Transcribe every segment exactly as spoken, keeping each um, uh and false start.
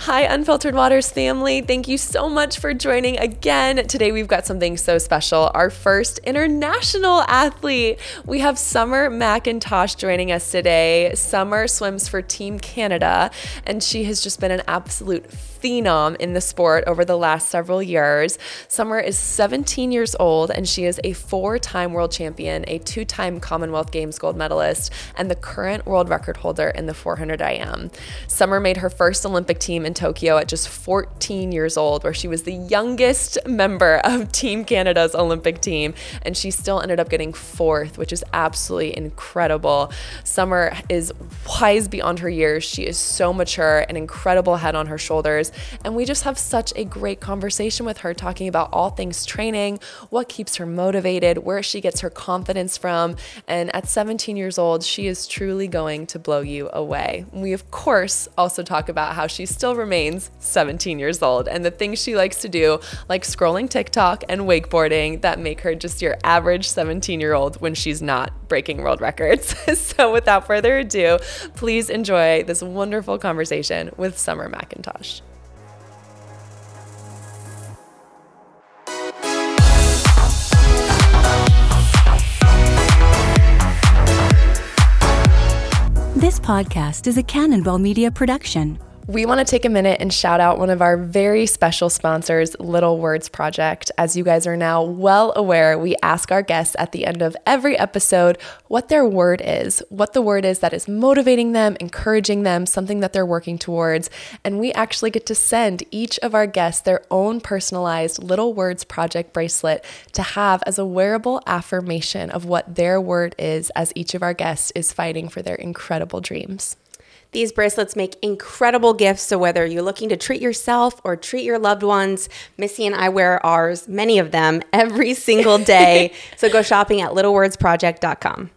Hi, Unfiltered Waters family. Thank you so much for joining again. Today, we've got something so special. Our first international athlete. We have Summer McIntosh joining us today. Summer swims for Team Canada, and she has just been an absolute phenom in the sport over the last several years. Summer is seventeen years old, and she is a four-time world champion, a two-time Commonwealth Games gold medalist, and the current world record holder in the four hundred I M. Summer made her first Olympic team in Tokyo at just fourteen years old, where she was the youngest member of Team Canada's Olympic team, and she still ended up getting fourth, which is absolutely incredible. Summer is wise beyond her years. She is so mature, an incredible head on her shoulders, and we just have such a great conversation with her, talking about all things training, what keeps her motivated, where she gets her confidence from, and at seventeen years old, she is truly going to blow you away. We, of course, also talk about how she still remains seventeen years old and the things she likes to do, like scrolling TikTok and wakeboarding, that make her just your average seventeen-year-old when she's not breaking world records. So without further ado, please enjoy this wonderful conversation with Summer McIntosh. This podcast is a Cannonball Media production. We want to take a minute and shout out one of our very special sponsors, Little Words Project. As you guys are now well aware, we ask our guests at the end of every episode what their word is, what the word is that is motivating them, encouraging them, something that they're working towards. And we actually get to send each of our guests their own personalized Little Words Project bracelet to have as a wearable affirmation of what their word is as each of our guests is fighting for their incredible dreams. These bracelets make incredible gifts, so whether you're looking to treat yourself or treat your loved ones, Missy and I wear ours, many of them, every single day. So go shopping at little words project dot com.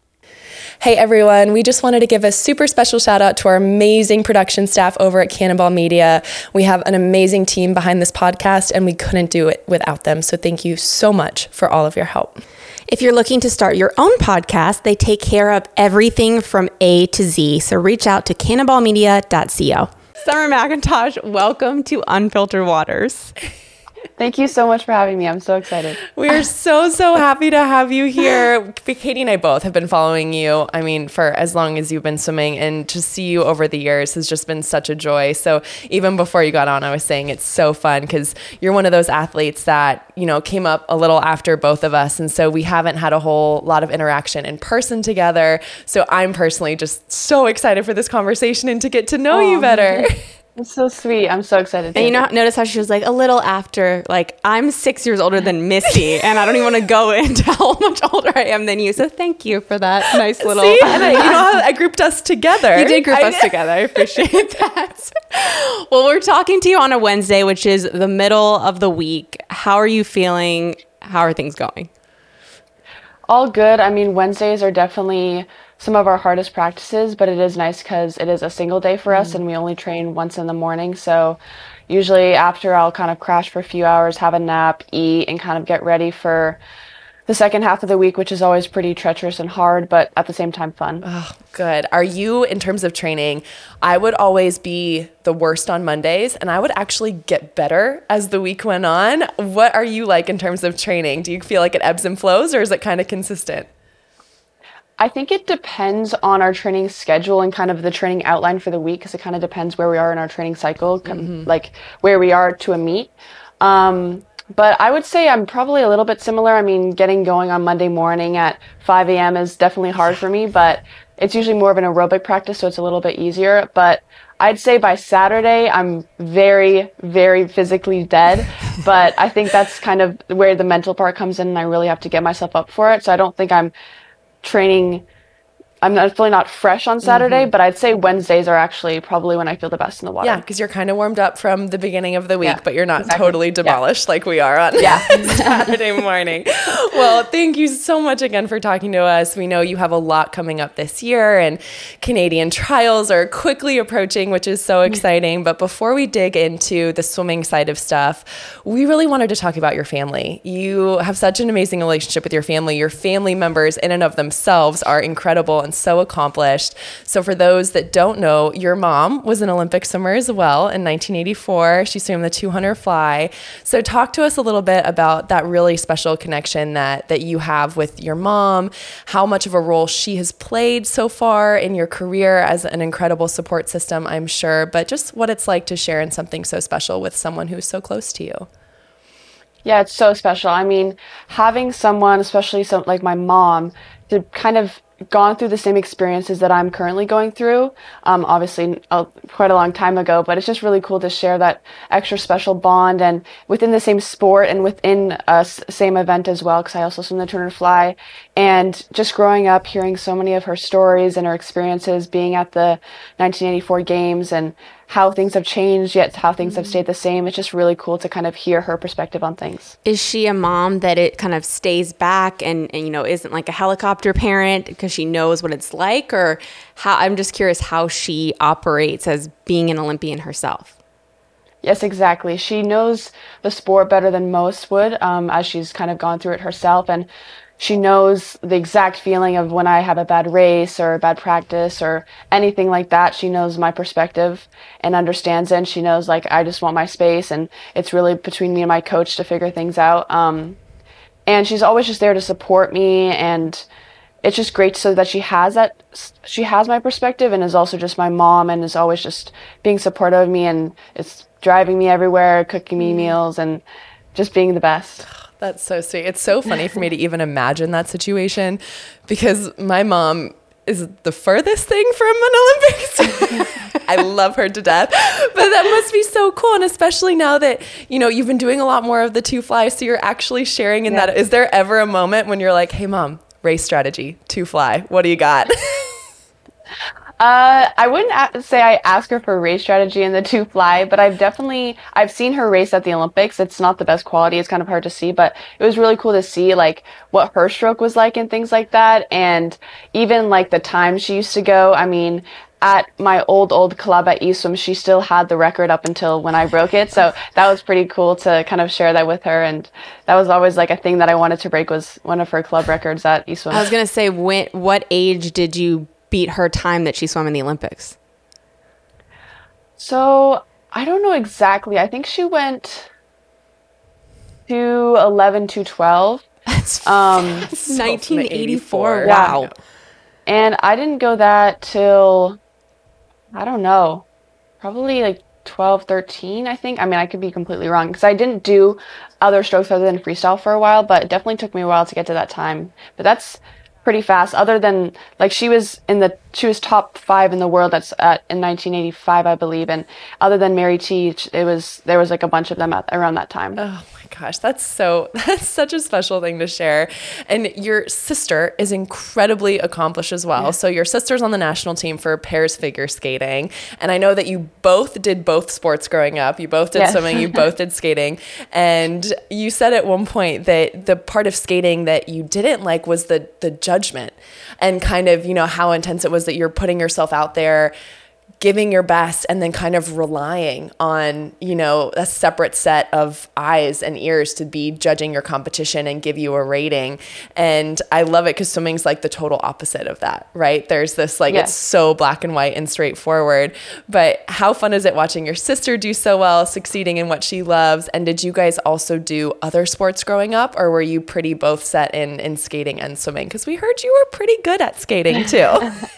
Hey everyone, we just wanted to give a super special shout out to our amazing production staff over at Cannonball Media. We have an amazing team behind this podcast, and we couldn't do it without them. So thank you so much for all of your help. If you're looking to start your own podcast, they take care of everything from A to Z. So reach out to cannonball media dot co. Summer McIntosh, welcome to Unfiltered Waters. Thank you so much for having me. I'm so excited. We are so, so happy to have you here. Katie and I both have been following you, I mean, for as long as you've been swimming, and to see you over the years has just been such a joy. So even before you got on, I was saying it's so fun because you're one of those athletes that, you know, came up a little after both of us. And so we haven't had a whole lot of interaction in person together. So I'm personally just so excited for this conversation and to get to know oh, you better. It's so sweet. I'm so excited. And you know, notice how she was like a little after, like I'm six years older than Missy, and I don't even want to go into how much older I am than you. So thank you for that nice little. See, and I, you know how I grouped us together. You did group I, us together. I appreciate that. Well, we're talking to you on a Wednesday, which is the middle of the week. How are you feeling? How are things going? All good. I mean, Wednesdays are definitely some of our hardest practices, but it is nice because it is a single day for us, mm. and we only train once in the morning. So usually after, I'll kind of crash for a few hours, have a nap, eat, and kind of get ready for the second half of the week, which is always pretty treacherous and hard, but at the same time fun. Oh, good. Are you, in terms of training, I would always be the worst on Mondays, and I would actually get better as the week went on. What are you like in terms of training? Do you feel like it ebbs and flows, or is it kind of consistent? I think it depends on our training schedule and kind of the training outline for the week, because it kind of depends where we are in our training cycle, mm-hmm. like where we are to a meet. Um, but I would say I'm probably a little bit similar. I mean, getting going on Monday morning at five a.m. is definitely hard for me, but it's usually more of an aerobic practice, so it's a little bit easier. But I'd say by Saturday, I'm very, very physically dead. But I think that's kind of where the mental part comes in, and I really have to get myself up for it. So I don't think I'm training, I'm definitely not fresh on Saturday, mm-hmm. but I'd say Wednesdays are actually probably when I feel the best in the water. Yeah, because you're kind of warmed up from the beginning of the week, yeah, but you're not exactly. totally demolished yeah. like we are on yeah. Saturday morning. Well, thank you so much again for talking to us. We know you have a lot coming up this year, and Canadian trials are quickly approaching, which is so exciting. But before we dig into the swimming side of stuff, we really wanted to talk about your family. You have such an amazing relationship with your family. Your family members in and of themselves are incredible and so accomplished. So for those that don't know, your mom was an Olympic swimmer as well in nineteen eighty-four. She swam the two hundred fly. So talk to us a little bit about that really special connection that, that you have with your mom, how much of a role she has played so far in your career as an incredible support system, I'm sure, but just what it's like to share in something so special with someone who's so close to you. Yeah, it's so special. I mean, having someone, especially some like my mom, to kind of gone through the same experiences that I'm currently going through, um, obviously uh, quite a long time ago, but it's just really cool to share that extra special bond and within the same sport and within a s- same event as well, because I also swim the two hundred fly. And just growing up, hearing so many of her stories and her experiences being at the nineteen eighty-four games and how things have changed, yet how things have stayed the same. It's just really cool to kind of hear her perspective on things. Is she a mom that it kind of stays back and, and you know, isn't like a helicopter parent because she knows what it's like? Or how, I'm just curious how she operates as being an Olympian herself. Yes, exactly. She knows the sport better than most would, um, as she's kind of gone through it herself. And she knows the exact feeling of when I have a bad race or a bad practice or anything like that. She knows my perspective and understands it. And she knows, like, I just want my space. And it's really between me and my coach to figure things out. Um, and she's always just there to support me. And it's just great so that she has that, she has my perspective and is also just my mom and is always just being supportive of me. And it's driving me everywhere, cooking me meals, and just being the best. That's so sweet. It's so funny for me to even imagine that situation because my mom is the furthest thing from an Olympics. I love her to death, but that must be so cool. And especially now that, you know, you've been doing a lot more of the two fly, so you're actually sharing in yeah. that. Is there ever a moment when you're like, hey mom, race strategy, two fly, what do you got? Uh, I wouldn't a- say I ask her for race strategy in the two fly, but I've definitely, I've seen her race at the Olympics. It's not the best quality. It's kind of hard to see, but it was really cool to see like what her stroke was like and things like that. And even like the time she used to go. I mean, at my old, old club at eSwim, she still had the record up until when I broke it. So that was pretty cool to kind of share that with her. And that was always like a thing that I wanted to break, was one of her club records at eSwim. I was going to say, when, what age did you beat her time that she swam in the Olympics? So I don't know exactly. I think she went to eleven to twelve. That's um, nineteen eighty-four. Wow. Wow. And I didn't go that till, I don't know, probably like twelve, thirteen, I think. I mean, I could be completely wrong because I didn't do other strokes other than freestyle for a while, but it definitely took me a while to get to that time. But that's pretty fast. Other than like she was in the she was top five in the world that's at in nineteen eighty-five, I believe, and other than Mary T, it was there was like a bunch of them at around that time. Oh my gosh, that's so that's such a special thing to share. And your sister is incredibly accomplished as well. Yeah. So your sister's on the national team for pairs figure skating, and I know that you both did both sports growing up. You both did yes. swimming, you both did skating, and you said at one point that the part of skating that you didn't like was the the judgment and kind of, you know, how intense it was that you're putting yourself out there, giving your best, and then kind of relying on, you know, a separate set of eyes and ears to be judging your competition and give you a rating. And I love it because swimming's like the total opposite of that, right? There's this like, yes. it's so black and white and straightforward. But how fun is it watching your sister do so well, succeeding in what she loves? And did you guys also do other sports growing up, or were you pretty both set in, in skating and swimming? Because we heard you were pretty good at skating too.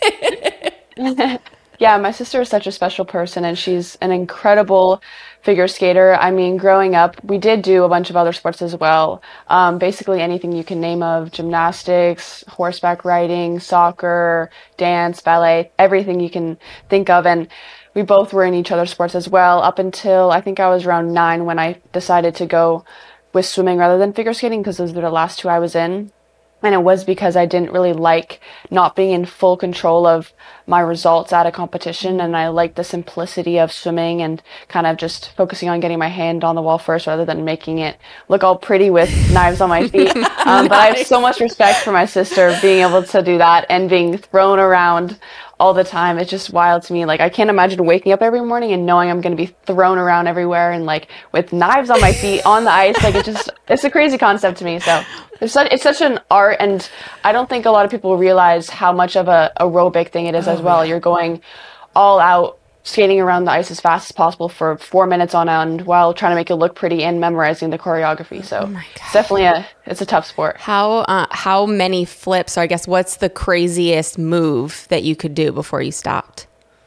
Yeah, my sister is such a special person, and she's an incredible figure skater. I mean, growing up, we did do a bunch of other sports as well. Um, basically anything you can name of: gymnastics, horseback riding, soccer, dance, ballet, everything you can think of. And we both were in each other's sports as well, up until I think I was around nine when I decided to go with swimming rather than figure skating, because those were the last two I was in. And it was because I didn't really like not being in full control of my results at a competition. And I liked the simplicity of swimming and kind of just focusing on getting my hand on the wall first rather than making it look all pretty with knives on my feet. Um, but I have so much respect for my sister being able to do that and being thrown around all the time. It's just wild to me. Like, I can't imagine waking up every morning and knowing I'm going to be thrown around everywhere and like with knives on my feet on the ice. Like, it just, it's a crazy concept to me. So it's such, it's such an art. And I don't think a lot of people realize how much of a aerobic thing it is oh, as well. Yeah. You're going all out, skating around the ice as fast as possible for four minutes on end while trying to make it look pretty and memorizing the choreography. So oh it's definitely a, it's a tough sport. How, uh, how many flips, or I guess what's the craziest move that you could do before you stopped?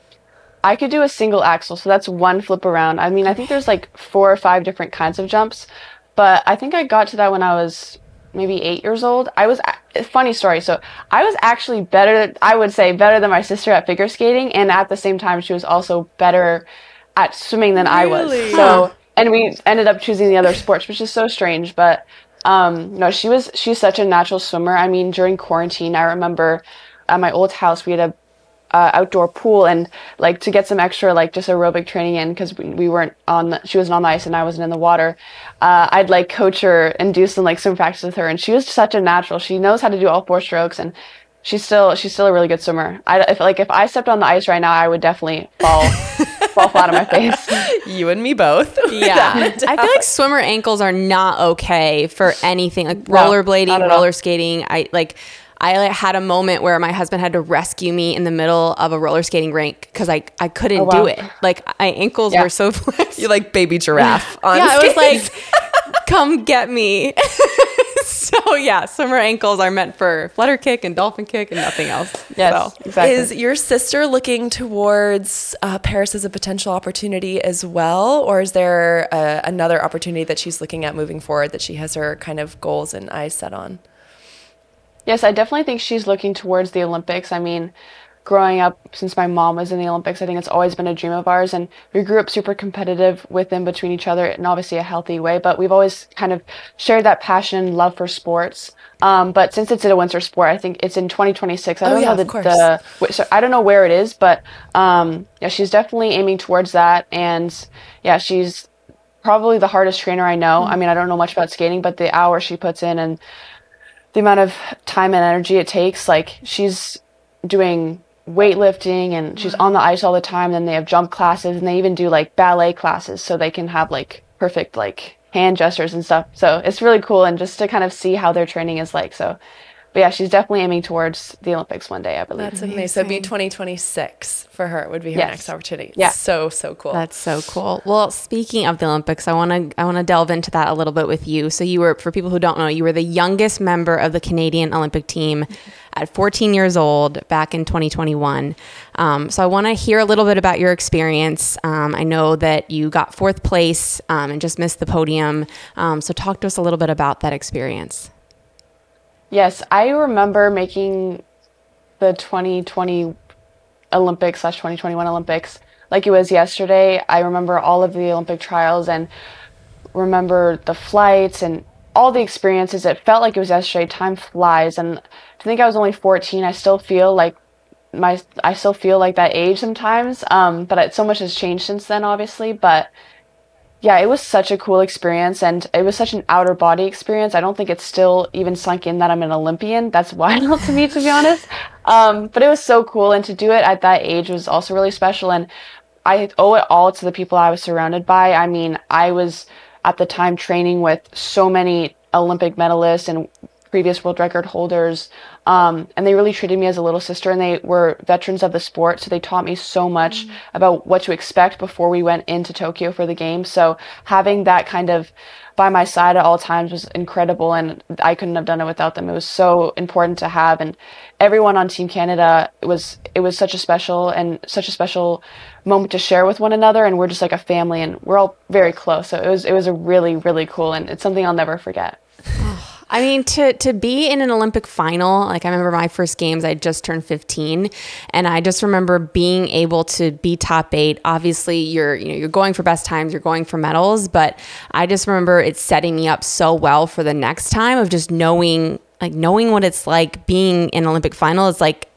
I could do a single axel. So that's one flip around. I mean, I think there's like four or five different kinds of jumps, but I think I got to that when I was maybe eight years old. I was, funny story. So I was actually better, I would say better than my sister at figure skating. And at the same time, she was also better at swimming than really? I was. So, and we ended up choosing the other sports, which is so strange. But, um, no, she was, she's such a natural swimmer. I mean, during quarantine, I remember at my old house, we had a Uh, outdoor pool, and like to get some extra like just aerobic training in because we, we weren't on the, she wasn't on the ice and I wasn't in the water. uh, I'd like coach her and do some like swim practice with her, and she was such a natural. She knows how to do all four strokes, and she's still she's still a really good swimmer. I if like if I stepped on the ice right now, I would definitely fall fall flat on my face. You and me both. Yeah. I feel like swimmer ankles are not okay for anything like rollerblading, no, roller skating. I like I like, had a moment where my husband had to rescue me in the middle of a roller skating rink because I, I couldn't oh, wow. do it. Like, my ankles yeah. were so flexed. You're like baby giraffe on Yeah, skates. I was like, come get me. So, yeah, swimmer ankles are meant for flutter kick and dolphin kick and nothing else. Yes, so. exactly. Is your sister looking towards uh, Paris as a potential opportunity as well? Or is there uh, another opportunity that she's looking at moving forward that she has her kind of goals and eyes set on? Yes, I definitely think she's looking towards the Olympics. I mean, growing up, since my mom was in the Olympics, I think it's always been a dream of ours. And we grew up super competitive within between each other in obviously a healthy way. But we've always kind of shared that passion and love for sports. Um, but since it's in a winter sport, I think it's in twenty twenty-six. I don't oh, yeah, know the, of course. the so I don't know where it is, but um, yeah, she's definitely aiming towards that. And yeah, she's probably the hardest trainer I know. Mm-hmm. I mean, I don't know much about skating, but the hours she puts in and the amount of time and energy it takes, like she's doing weightlifting and she's on the ice all the time. Then they have jump classes and they even do like ballet classes so they can have like perfect like hand gestures and stuff. So it's really cool, and just to kind of see how their training is like. So, but yeah, she's definitely aiming towards the Olympics one day, I believe. That's amazing. So it'd be twenty twenty-six for her would be her yes. next opportunity. Yeah. So, so cool. That's so cool. Well, speaking of the Olympics, I want to I want to delve into that a little bit with you. So you were, for people who don't know, you were the youngest member of the Canadian Olympic team at fourteen years old back in twenty twenty-one. Um, so I want to hear a little bit about your experience. Um, I know that you got fourth place um, and just missed the podium. Um, so talk to us a little bit about that experience. Yes, I remember making the twenty twenty Olympics slash twenty twenty-one Olympics like it was yesterday. I remember all of the Olympic trials and remember the flights and all the experiences. It felt like it was yesterday. Time flies, and I think I was only fourteen. I still feel like my I still feel like that age sometimes. Um, but it, so much has changed since then, obviously. But yeah, it was such a cool experience, and it was such an outer body experience. I don't think it's still even sunk in that I'm an Olympian. That's wild to me, to be honest. Um, but it was so cool, and to do it at that age was also really special. And I owe it all to the people I was surrounded by. I mean, I was at the time training with so many Olympic medalists and previous world record holders. Um, and they really treated me as a little sister, and they were veterans of the sport. So they taught me so much mm-hmm. about what to expect before we went into Tokyo for the games. So having that kind of by my side at all times was incredible, and I couldn't have done it without them. It was so important to have, and everyone on Team Canada, it was, it was such a special and such a special moment to share with one another. And we're just like a family, and we're all very close. So it was, it was a really, really cool, and it's something I'll never forget. I mean, to to be in an Olympic final, like I remember my first games, I just turned fifteen, and I just remember being able to be top eight. Obviously, you're you know you're going for best times, you're going for medals, but I just remember it setting me up so well for the next time of just knowing like knowing what it's like being in an Olympic final. Is like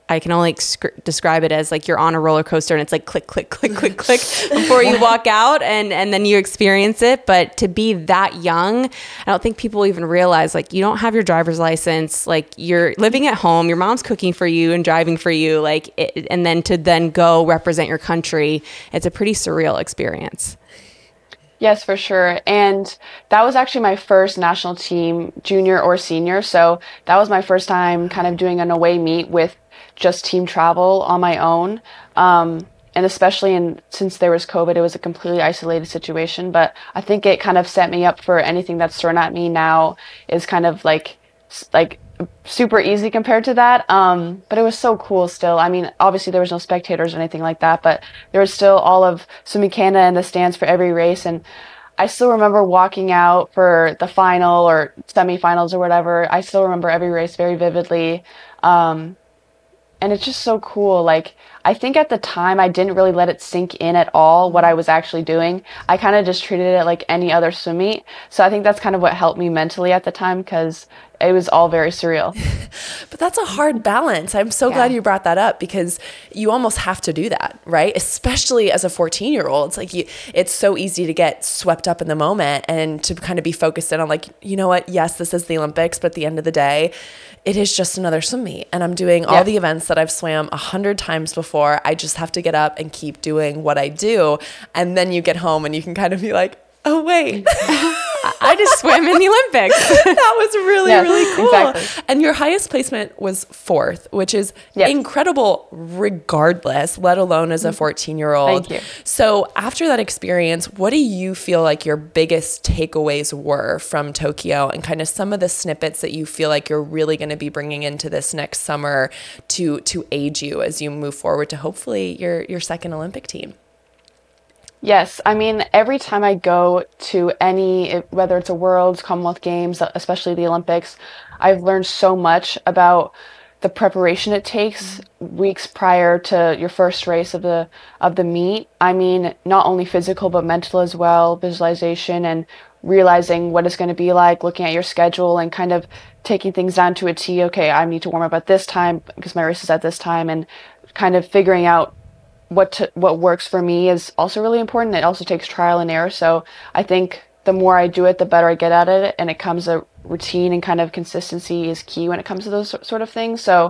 I can only sc- describe it as like you're on a roller coaster and it's like click, click, click, click, click before you walk out and, and then you experience it. But to be that young, I don't think people even realize like you don't have your driver's license, like you're living at home, your mom's cooking for you and driving for you, like, it, and then to then go represent your country, it's a pretty surreal experience. Yes, for sure. And that was actually my first national team, junior or senior. So that was my first time kind of doing an away meet with just team travel on my own. Um, and especially in, since there was COVID, it was a completely isolated situation. But I think it kind of set me up for anything that's thrown at me now is kind of like, like super easy compared to that. Um, but it was so cool still. I mean, obviously there was no spectators or anything like that, but there was still all of Swim Canada in the stands for every race. And I still remember walking out for the final or semifinals or whatever. I still remember every race very vividly. Um, And it's just so cool. Like, I think at the time I didn't really let it sink in at all what I was actually doing. I kind of just treated it like any other swim meet. So I think that's kind of what helped me mentally at the time because it was all very surreal. But that's a hard balance. I'm so Yeah. glad you brought that up because you almost have to do that, right? Especially as a fourteen year old. It's like you, it's so easy to get swept up in the moment and to kind of be focused in on like, you know what? Yes, this is the Olympics, but at the end of the day, it is just another swim meet. And I'm doing all Yeah. the events that I've swam a hundred times before. I just have to get up and keep doing what I do. And then you get home and you can kind of be like, oh, wait. I just swim in the Olympics. That was really, Yes, really cool. exactly. And your highest placement was fourth, which is Yes. incredible regardless, let alone as a fourteen-year-old. Thank you. So after that experience, what do you feel like your biggest takeaways were from Tokyo and kind of some of the snippets that you feel like you're really going to be bringing into this next summer to to aid you as you move forward to hopefully your, your second Olympic team? Yes, I mean, every time I go to any, whether it's a Worlds, Commonwealth Games, especially the Olympics, I've learned so much about the preparation it takes weeks prior to your first race of the of the meet. I mean, not only physical but mental as well, visualization and realizing what it's going to be like, looking at your schedule and kind of taking things down to a T. Okay, I need to warm up at this time because my race is at this time, and kind of figuring out what to, what works for me is also really important. It also takes trial and error. So I think the more I do it, the better I get at it. And it comes a routine and kind of consistency is key when it comes to those sort of things. So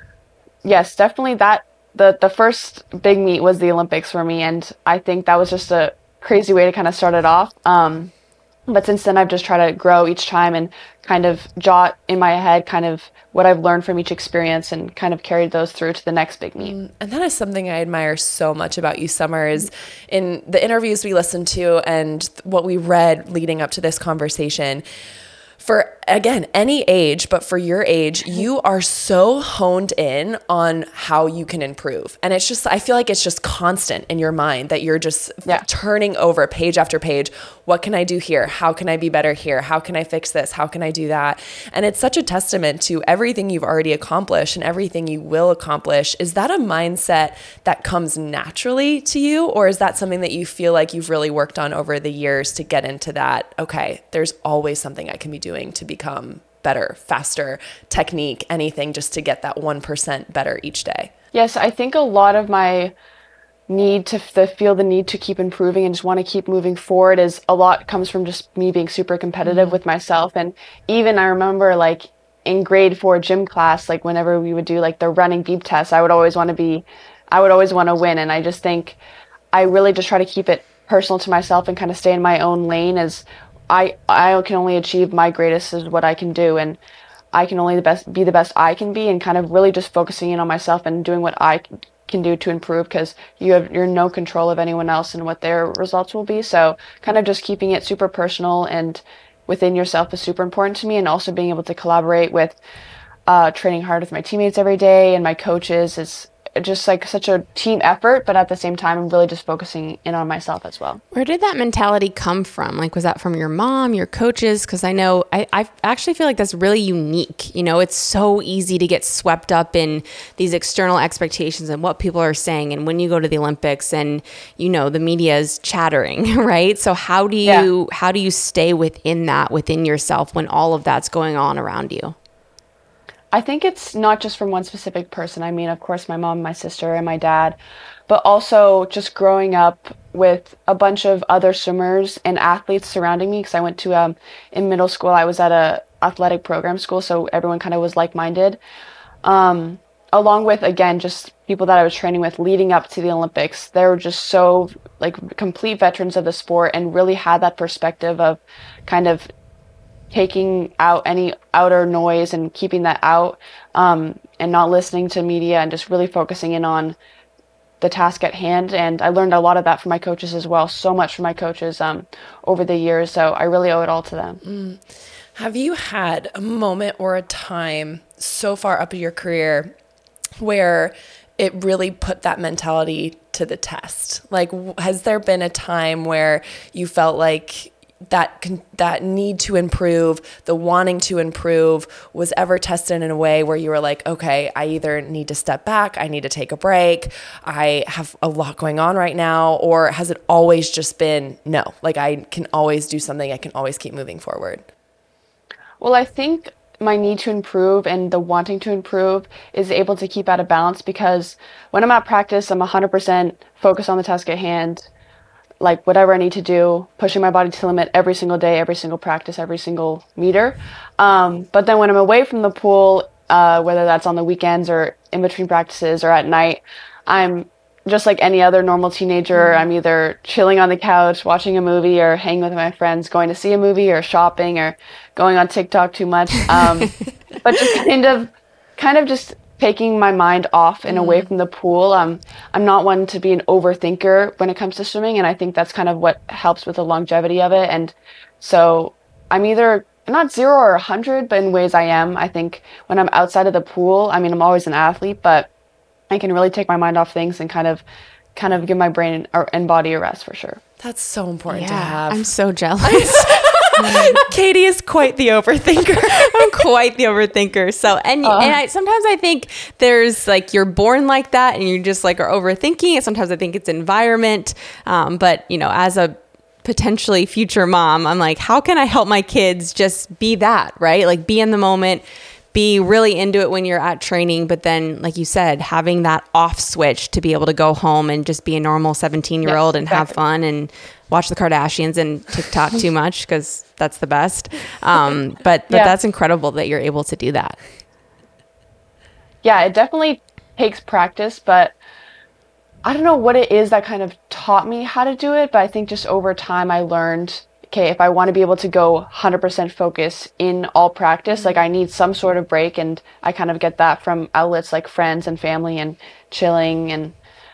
yes, definitely that the, the first big meet was the Olympics for me. And I think that was just a crazy way to kind of start it off. Um, but since then I've just tried to grow each time and kind of jot in my head kind of what I've learned from each experience and kind of carried those through to the next big meet. And that is something I admire so much about you, Summer, is in the interviews we listened to and what we read leading up to this conversation. For, again, any age, but for your age, you are so honed in on how you can improve. And it's just, I feel like it's just constant in your mind that you're just Yeah. turning over page after page. What can I do here? How can I be better here? How can I fix this? How can I do that? And it's such a testament to everything you've already accomplished and everything you will accomplish. Is that a mindset that comes naturally to you? Or is that something that you feel like you've really worked on over the years to get into that? Okay, there's always something I can be doing to become better, faster, technique, anything just to get that one percent better each day. Yes, I think a lot of my need to the, feel the need to keep improving and just want to keep moving forward is a lot comes from just me being super competitive mm-hmm. with myself. And even I remember like in grade four gym class, like whenever we would do like the running beep test, I would always want to be, I would always want to win. And I just think I really just try to keep it personal to myself and kind of stay in my own lane as I, I can only achieve my greatest is what I can do. And I can only the best be the best I can be, and kind of really just focusing in on myself and doing what I can do to improve, because you have you're in no control of anyone else and what their results will be. So kind of just keeping it super personal and within yourself is super important to me, and also being able to collaborate with uh, training hard with my teammates every day and my coaches is just like such a team effort, but at the same time, I'm really just focusing in on myself as well. Where did that mentality come from? Like, was that from your mom, your coaches? Because I know, I, I actually feel like that's really unique. You know, it's so easy to get swept up in these external expectations and what people are saying. And when you go to the Olympics and, you know, the media is chattering, right? So how do you, yeah. how do you stay within that, within yourself when all of that's going on around you? I think it's not just from one specific person. I mean, of course, my mom, my sister, and my dad, but also just growing up with a bunch of other swimmers and athletes surrounding me. Because I went to um in middle school, I was at a athletic program school, so everyone kind of was like-minded. Um, along with, again, just people that I was training with leading up to the Olympics. They were just so like complete veterans of the sport and really had that perspective of kind of taking out any outer noise and keeping that out, um, and not listening to media and just really focusing in on the task at hand. And I learned a lot of that from my coaches as well, so much from my coaches um, over the years. So I really owe it all to them. Mm. Have you had a moment or a time so far up in your career where it really put that mentality to the test? Like, has there been a time where you felt like that con- that need to improve, the wanting to improve was ever tested in a way where you were like, okay, I either need to step back, I need to take a break, I have a lot going on right now, or has it always just been, no, like I can always do something, I can always keep moving forward? Well, I think my need to improve and the wanting to improve is able to keep at a balance, because when I'm at practice, I'm one hundred percent focused on the task at hand, like whatever I need to do, pushing my body to the limit every single day, every single practice, every single meter. Um, but then when I'm away from the pool, uh, whether that's on the weekends or in between practices or at night, I'm just like any other normal teenager. Mm-hmm. I'm either chilling on the couch, watching a movie, or hanging with my friends, going to see a movie, or shopping, or going on TikTok too much. Um, but just kind of, kind of just taking my mind off and mm-hmm. away from the pool. Um, I'm not one to be an overthinker when it comes to swimming, and I think that's kind of what helps with the longevity of it. And so I'm either not zero or a hundred, but in ways I am. I think when I'm outside of the pool, I mean, I'm always an athlete, but I can really take my mind off things and kind of, kind of give my brain or, and body a rest for sure. That's so important yeah, to have. I'm so jealous. Katie is quite the overthinker. I'm quite the overthinker. So, and uh, and I, sometimes I think there's like, you're born like that and you just like are overthinking it. Sometimes I think it's environment. Um, but you know, as a potentially future mom, I'm like, how can I help my kids just be that, right? Like be in the moment, be really into it when you're at training. But then, like you said, having that off switch to be able to go home and just be a normal seventeen year old yes, and exactly. have fun and watch the Kardashians and TikTok too much, because that's the best. Um, but but yeah. that's incredible that you're able to do that. Yeah, it definitely takes practice, but I don't know what it is that kind of taught me how to do it. But I think just over time I learned, okay, if I want to be able to go one hundred percent focus in all practice, like I need some sort of break. And I kind of get that from outlets like friends and family and chilling and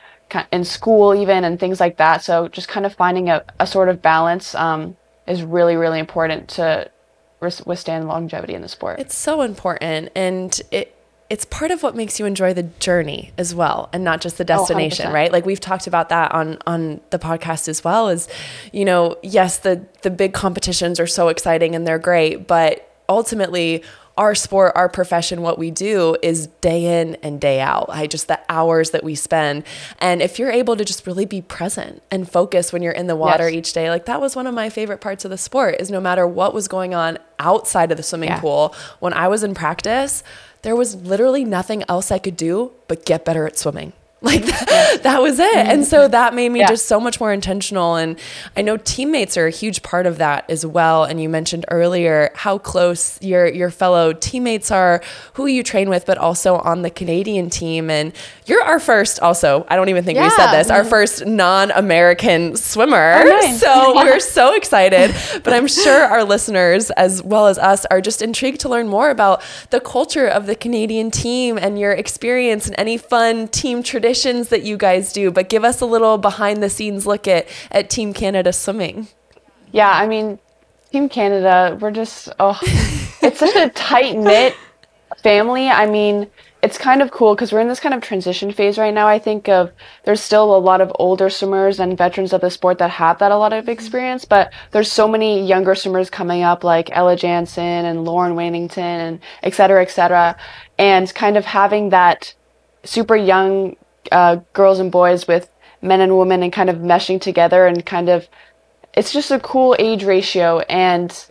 in school even and things like that. So just kind of finding a, a sort of balance um, is really, really important to withstand longevity in the sport. It's so important. And it it's part of what makes you enjoy the journey as well, and not just the destination, oh, right? Like we've talked about that on, on the podcast as well, is, you know, yes, the, the big competitions are so exciting and they're great, but ultimately our sport, our profession, what we do is day in and day out. I just, the hours that we spend. And if you're able to just really be present and focus when you're in the water yes. each day, like that was one of my favorite parts of the sport, is no matter what was going on outside of the swimming yeah. pool, when I was in practice, there was literally nothing else I could do but get better at swimming. Like that, that was it. And so that made me yeah. just so much more intentional. And I know teammates are a huge part of that as well. And you mentioned earlier how close your, your fellow teammates are, who you train with, but also on the Canadian team. And you're our first also, I don't even think yeah. we said this, our first non-American swimmer. Oh, nice. So we're so excited, but I'm sure our listeners as well as us are just intrigued to learn more about the culture of the Canadian team and your experience and any fun team traditions that you guys do. But give us a little behind the scenes look at, at Team Canada Swimming. Yeah, I mean, Team Canada, we're just, oh, it's such a tight knit family. I mean, it's kind of cool because we're in this kind of transition phase right now. I think of, there's still a lot of older swimmers and veterans of the sport that have that a lot of experience, but there's so many younger swimmers coming up like Ella Jansen and Lauren Wannington and et cetera, et cetera. And kind of having that super young uh, girls and boys with men and women and kind of meshing together and kind of, it's just a cool age ratio. And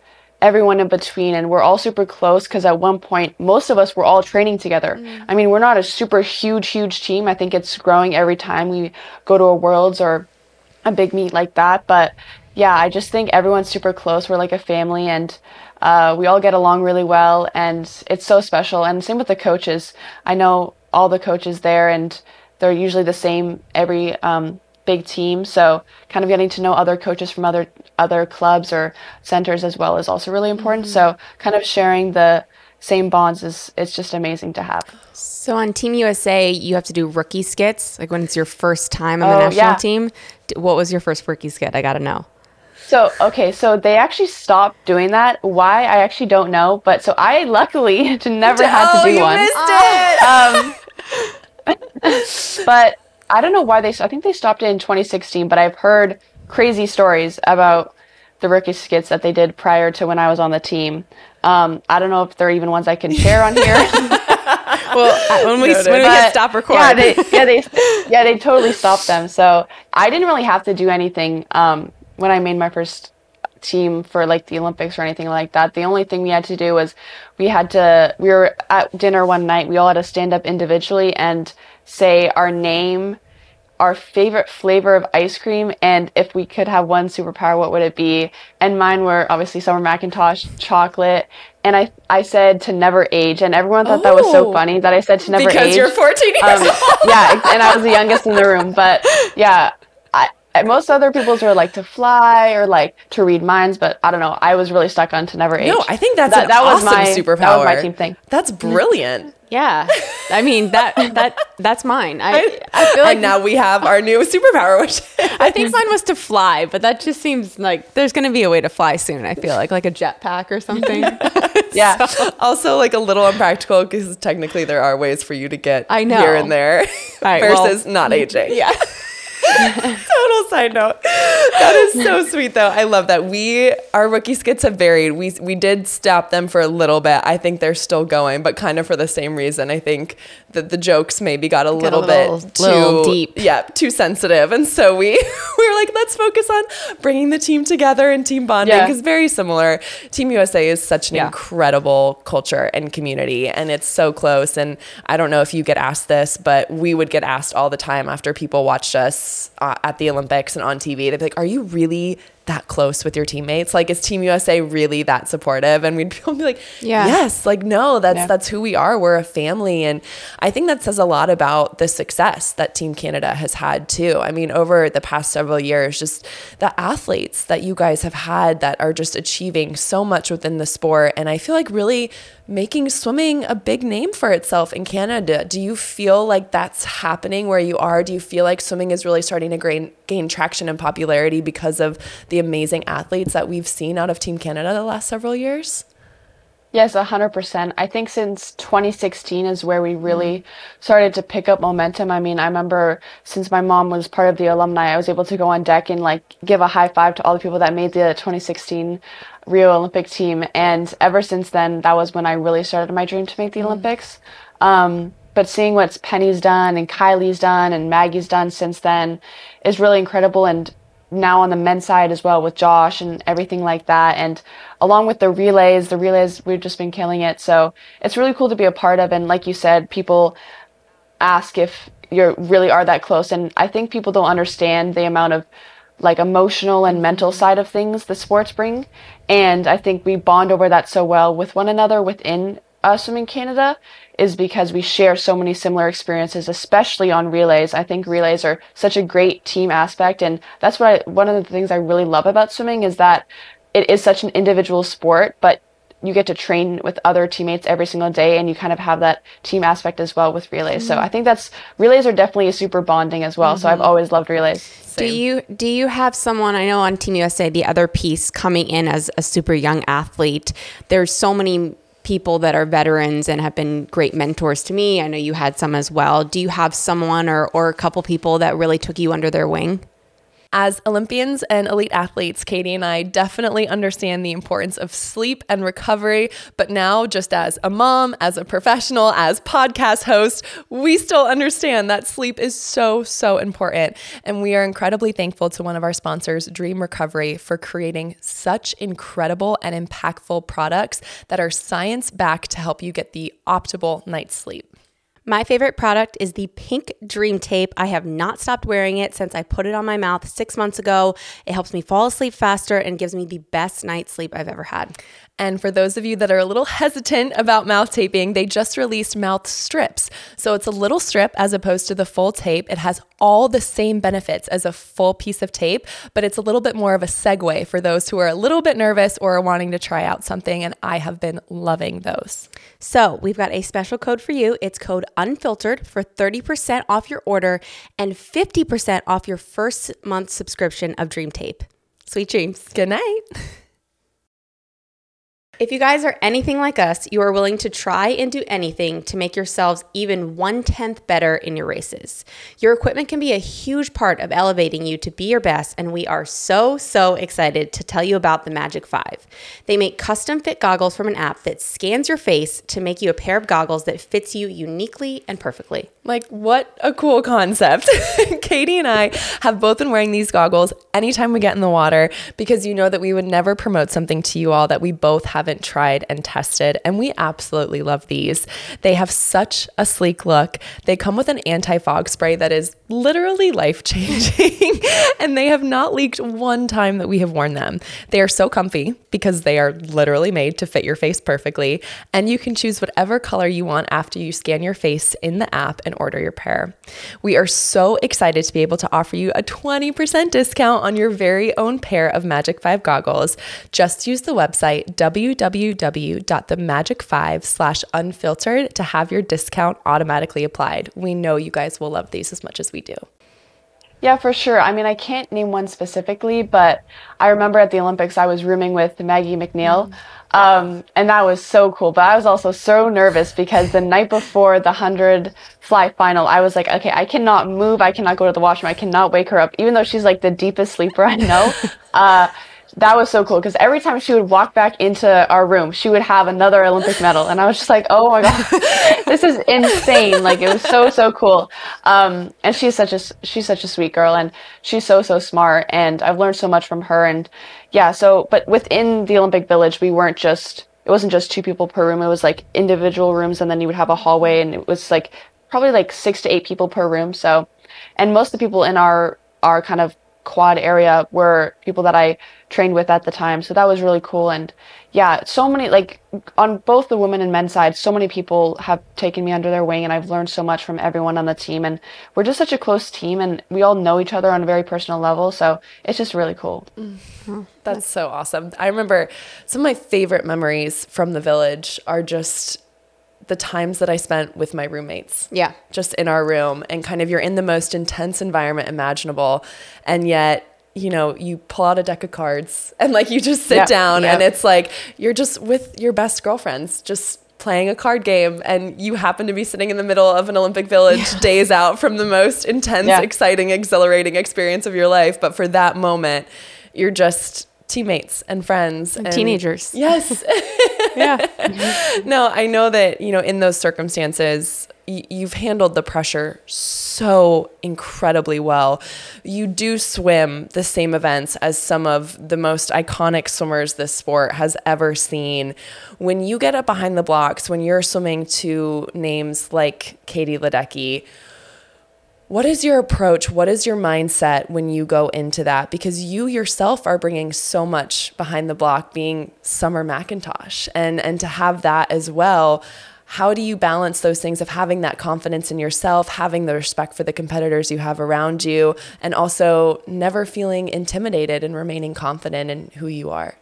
everyone in between, and we're all super close because at one point most of us were all training together. Mm. I mean, we're not a super huge huge team. I think it's growing every time we go to a Worlds or a big meet like that, but yeah, I just think everyone's super close. We're like a family, and uh, we all get along really well, and it's so special. And same with the coaches. I know all the coaches there, and they're usually the same every um, big team. So kind of getting to know other coaches from other other clubs or centers as well is also really important. Mm-hmm. So kind of sharing the same bonds is it's just amazing to have. So on Team U S A, you have to do rookie skits, like when it's your first time on oh, the national yeah. team. What was your first rookie skit? I got to know. So, okay, so they actually stopped doing that. Why? I actually don't know. But so I luckily never oh, had to do you one. Missed it. Um, but I don't know why they, I think they stopped it in twenty sixteen, but I've heard crazy stories about the rookie skits that they did prior to when I was on the team. Um, I don't know if they're even ones I can share on here. Well, when we, when we hit stop record. Yeah, they, yeah, they, yeah, they totally stopped them. So I didn't really have to do anything um, when I made my first team for like the Olympics or anything like that. The only thing we had to do was we had to, we were at dinner one night, we all had to stand up individually and say our name, our favorite flavor of ice cream, and if we could have one superpower, what would it be? And mine were obviously Summer McIntosh, chocolate, and I I said to never age, and everyone thought oh, that was so funny that I said to never because age. Because you're fourteen years um, old. Yeah, and I was the youngest in the room, but yeah, I, most other people's were like to fly or like to read minds, but I don't know. I was really stuck on to never age. No, I think that's that, an that awesome was my, superpower. That was my team thing. That's brilliant. Yeah, I mean that that that's mine. I I feel like and now we have our new superpower, which I think mine was to fly, but that just seems like there's going to be a way to fly soon. I feel like like a jetpack or something. Yeah. So. Also, like a little impractical because technically there are ways for you to get I know. here and there right, versus well, not aging. Yeah. Total side note. That is so sweet though. I love that. We our rookie skits have varied. We we did stop them for a little bit. I think they're still going, but kind of for the same reason. I think that the jokes maybe got a, got little, a little bit little too deep. Yeah, too sensitive. And so we we were like, let's focus on bringing the team together and team bonding because yeah. very similar. Team U S A is such an yeah. incredible culture and community, and it's so close. And I don't know if you get asked this, but we would get asked all the time after people watched us Uh, at the Olympics and on T V. They'd be like, are you really that close with your teammates? Like, is Team U S A really that supportive? And we'd be like, yeah. yes, like, no, that's, yeah. that's who we are. We're a family. And I think that says a lot about the success that Team Canada has had too. I mean, over the past several years, just the athletes that you guys have had that are just achieving so much within the sport. And I feel like really making swimming a big name for itself in Canada. Do you feel like that's happening where you are? Do you feel like swimming is really starting to gain, gain traction and popularity because of the amazing athletes that we've seen out of Team Canada the last several years? Yes, one hundred percent. I think since twenty sixteen is where we really started to pick up momentum. I mean, I remember since my mom was part of the alumni, I was able to go on deck and like give a high five to all the people that made the twenty sixteen Rio Olympic team. And ever since then, that was when I really started my dream to make the mm. Olympics. Um, but seeing what Penny's done and Kylie's done and Maggie's done since then is really incredible. And now on the men's side as well with Josh and everything like that. And along with the relays, the relays, we've just been killing it. So it's really cool to be a part of. And like you said, people ask if you really are that close. And I think people don't understand the amount of like emotional and mental side of things the sports bring. And I think we bond over that so well with one another within uh, Swimming Canada is because we share so many similar experiences, especially on relays. I think relays are such a great team aspect. And that's what I, one of the things I really love about swimming is that it is such an individual sport, but you get to train with other teammates every single day and you kind of have that team aspect as well with relays. Mm-hmm. So I think that's relays are definitely a super bonding as well. Mm-hmm. So I've always loved relays. Same. Do you do you have someone, I know on Team U S A, the other piece coming in as a super young athlete, there's so many people that are veterans and have been great mentors to me. I know you had some as well. Do you have someone or, or a couple people that really took you under their wing? As Olympians and elite athletes, Katie and I definitely understand the importance of sleep and recovery, but now just as a mom, as a professional, as podcast host, we still understand that sleep is so, so important. And we are incredibly thankful to one of our sponsors, Dream Recovery, for creating such incredible and impactful products that are science-backed to help you get the optimal night's sleep. My favorite product is the Pink Dream Tape. I have not stopped wearing it since I put it on my mouth six months ago. It helps me fall asleep faster and gives me the best night's sleep I've ever had. And for those of you that are a little hesitant about mouth taping, they just released mouth strips. So it's a little strip as opposed to the full tape. It has all the same benefits as a full piece of tape, but it's a little bit more of a segue for those who are a little bit nervous or are wanting to try out something. And I have been loving those. So we've got a special code for you. It's code UNFILTERED for thirty percent off your order and fifty percent off your first month subscription of Dream Tape. Sweet dreams. Good night. If you guys are anything like us, you are willing to try and do anything to make yourselves even one-tenth better in your races. Your equipment can be a huge part of elevating you to be your best, and we are so, so excited to tell you about the Magic five. They make custom-fit goggles from an app that scans your face to make you a pair of goggles that fits you uniquely and perfectly. Like, what a cool concept. Katie and I have both been wearing these goggles anytime we get in the water because you know that we would never promote something to you all that we both haven't tried and tested, and we absolutely love these. They have such a sleek look. They come with an anti-fog spray that is literally life-changing, and they have not leaked one time that we have worn them. They are so comfy because they are literally made to fit your face perfectly, and you can choose whatever color you want after you scan your face in the app and order your pair. We are so excited to be able to offer you a twenty percent discount on your very own pair of Magic five goggles. Just use the website w w w dot the magic five slash unfiltered to have your discount automatically applied. We know you guys will love these as much as we do. Yeah, for sure. I mean, I can't name one specifically, but I remember at the Olympics, I was rooming with Maggie McNeil, um, and that was so cool. But I was also so nervous because the night before the one hundred fly final, I was like, okay, I cannot move. I cannot go to the washroom. I cannot wake her up, even though she's like the deepest sleeper I know. Uh, that was so cool because every time she would walk back into our room, she would have another Olympic medal. And I was just like, oh my God, this is insane. Like, it was so, so cool. Um, and she's such a, she's such a sweet girl, and she's so, so smart. And I've learned so much from her. And yeah, so, but within the Olympic Village, we weren't just, it wasn't just two people per room. It was like individual rooms, and then you would have a hallway, and it was like probably like six to eight people per room. So, and most of the people in our, our kind of quad area were people that I trained with at the time. So that was really cool. And yeah, so many, like on both the women and men's side, so many people have taken me under their wing, and I've learned so much from everyone on the team. And we're just such a close team, and we all know each other on a very personal level. So it's just really cool. Mm-hmm. That's so awesome. I remember some of my favorite memories from the Village are just the times that I spent with my roommates. Yeah. Just in our room, and kind of you're in the most intense environment imaginable. And yet, you know, you pull out a deck of cards and like you just sit yep. down yep. and it's like, you're just with your best girlfriends, just playing a card game, and you happen to be sitting in the middle of an Olympic Village yeah. days out from the most intense, yeah. exciting, exhilarating experience of your life. But for that moment, you're just teammates and friends and, and teenagers. Yes. yeah. No, I know that, you know, in those circumstances, y- you've handled the pressure so incredibly well. You do swim the same events as some of the most iconic swimmers this sport has ever seen. When you get up behind the blocks, when you're swimming to names like Katie Ledecky, what is your approach? What is your mindset when you go into that? Because you yourself are bringing so much behind the block, being Summer McIntosh, and, and to have that as well. How do you balance those things of having that confidence in yourself, having the respect for the competitors you have around you, and also never feeling intimidated and remaining confident in who you are?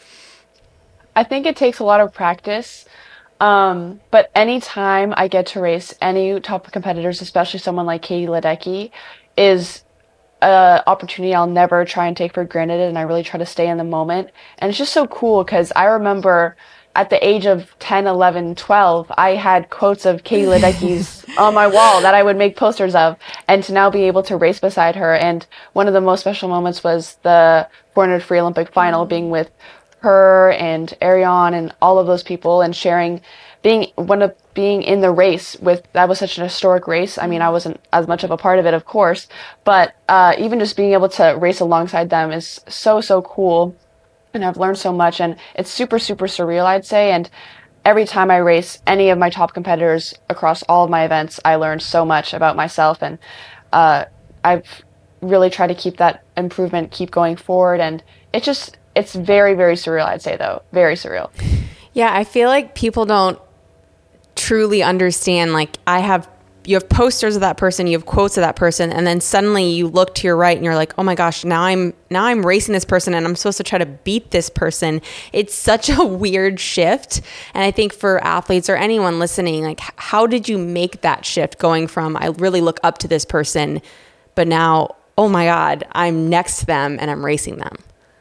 I think it takes a lot of practice. Um, but anytime I get to race any top competitors, especially someone like Katie Ledecky, is an opportunity I'll never try and take for granted, and I really try to stay in the moment. And it's just so cool because I remember at the age of ten, eleven, twelve, I had quotes of Katie Ledecky's on my wall that I would make posters of, and to now be able to race beside her. And one of the most special moments was the four hundred free Olympic final, mm-hmm. being with her and Ariane and all of those people, and sharing, being one of being in the race with, that was such an historic race. I mean, I wasn't as much of a part of it, of course, but uh, even just being able to race alongside them is so, so cool. And I've learned so much, and it's super, super surreal, I'd say. And every time I race any of my top competitors across all of my events, I learned so much about myself, and uh, I've really tried to keep that improvement, keep going forward. And it just, it's very, very surreal, I'd say, though. Very surreal. Yeah, I feel like people don't truly understand, like, I have, you have posters of that person, you have quotes of that person, and then suddenly you look to your right and you're like, oh my gosh, now I'm now I'm racing this person and I'm supposed to try to beat this person. It's such a weird shift. And I think for athletes or anyone listening, like, how did you make that shift going from, I really look up to this person, but now, oh my God, I'm next to them and I'm racing them?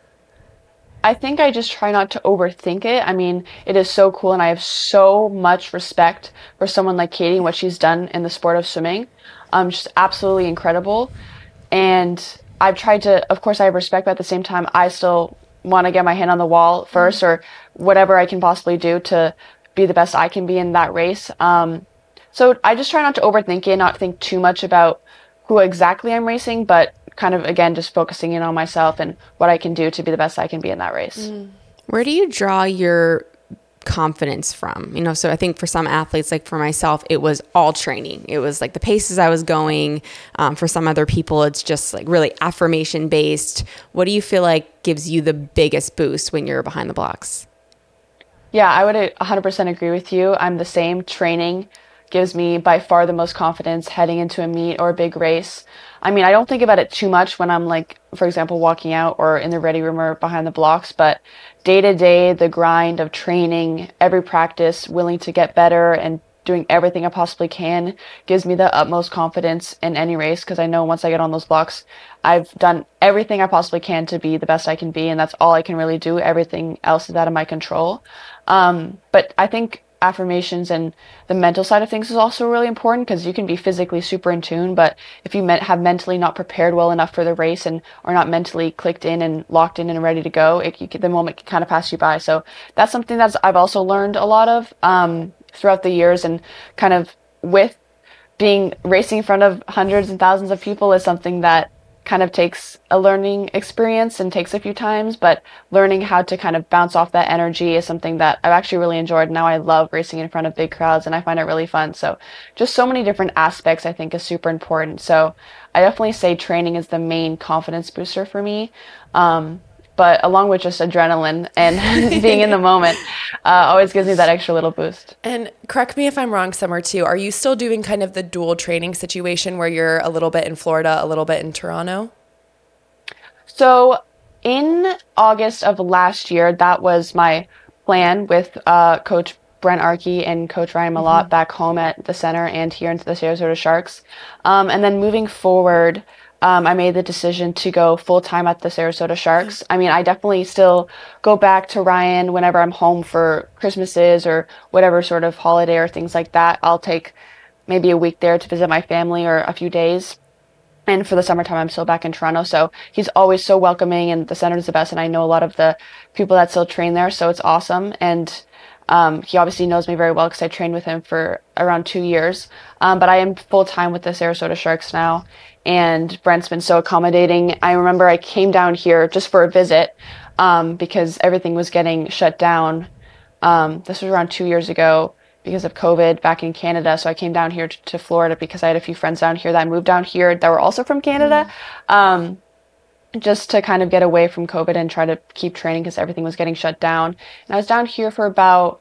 I think I just try not to overthink it. I mean, it is so cool, and I have so much respect for someone like Katie and what she's done in the sport of swimming. Um, just absolutely incredible. And I've tried to, of course, I have respect, but at the same time, I still want to get my hand on the wall first, mm-hmm. or whatever I can possibly do to be the best I can be in that race. Um, so I just try not to overthink it, not think too much about who exactly I'm racing, but kind of, again, just focusing in on myself and what I can do to be the best I can be in that race. Mm. Where do you draw your confidence from? You know, so I think for some athletes, like for myself, it was all training. It was like the paces I was going. Um, for some other people, it's just like really affirmation based. What do you feel like gives you the biggest boost when you're behind the blocks? Yeah, I would one hundred percent agree with you. I'm the same. Training gives me by far the most confidence heading into a meet or a big race. I mean, I don't think about it too much when I'm, like, for example, walking out or in the ready room or behind the blocks, but day to day, the grind of training, every practice, willing to get better and doing everything I possibly can gives me the utmost confidence in any race, because I know once I get on those blocks, I've done everything I possibly can to be the best I can be, and that's all I can really do. Everything else is out of my control. Um, but I think affirmations and the mental side of things is also really important, because you can be physically super in tune, but if you me- have mentally not prepared well enough for the race and are not mentally clicked in and locked in and ready to go, it, you, the moment can kind of pass you by. So that's something that I've also learned a lot of um, throughout the years, and kind of with being racing in front of hundreds and thousands of people is something that kind of takes a learning experience and takes a few times, but learning how to kind of bounce off that energy is something that I've actually really enjoyed. Now I love racing in front of big crowds, and I find it really fun. So just so many different aspects I think is super important. So I definitely say training is the main confidence booster for me. Um, but along with just adrenaline and being in the moment, uh, always gives me that extra little boost. And correct me if I'm wrong, Summer, too. Are you still doing kind of the dual training situation where you're a little bit in Florida, a little bit in Toronto? So in August of last year, that was my plan with uh, Coach Brent Archie and Coach Ryan Malott mm-hmm. back home at the center and here into the Sarasota Sharks. Um, and then moving forward, Um, I made the decision to go full-time at the Sarasota Sharks. I mean, I definitely still go back to Ryan whenever I'm home for Christmases or whatever sort of holiday or things like that. I'll take maybe a week there to visit my family or a few days. And for the summertime, I'm still back in Toronto. So he's always so welcoming, and the center is the best. And I know a lot of the people that still train there, so it's awesome. And Um, he obviously knows me very well because I trained with him for around two years. Um, but I am full-time with the Sarasota Sharks now, and Brent's been so accommodating. I remember I came down here just for a visit um, because everything was getting shut down. Um, this was around two years ago because of COVID back in Canada. So I came down here to, to Florida because I had a few friends down here that moved down here that were also from Canada. Mm. Um, just to kind of get away from COVID and try to keep training because everything was getting shut down. And I was down here for about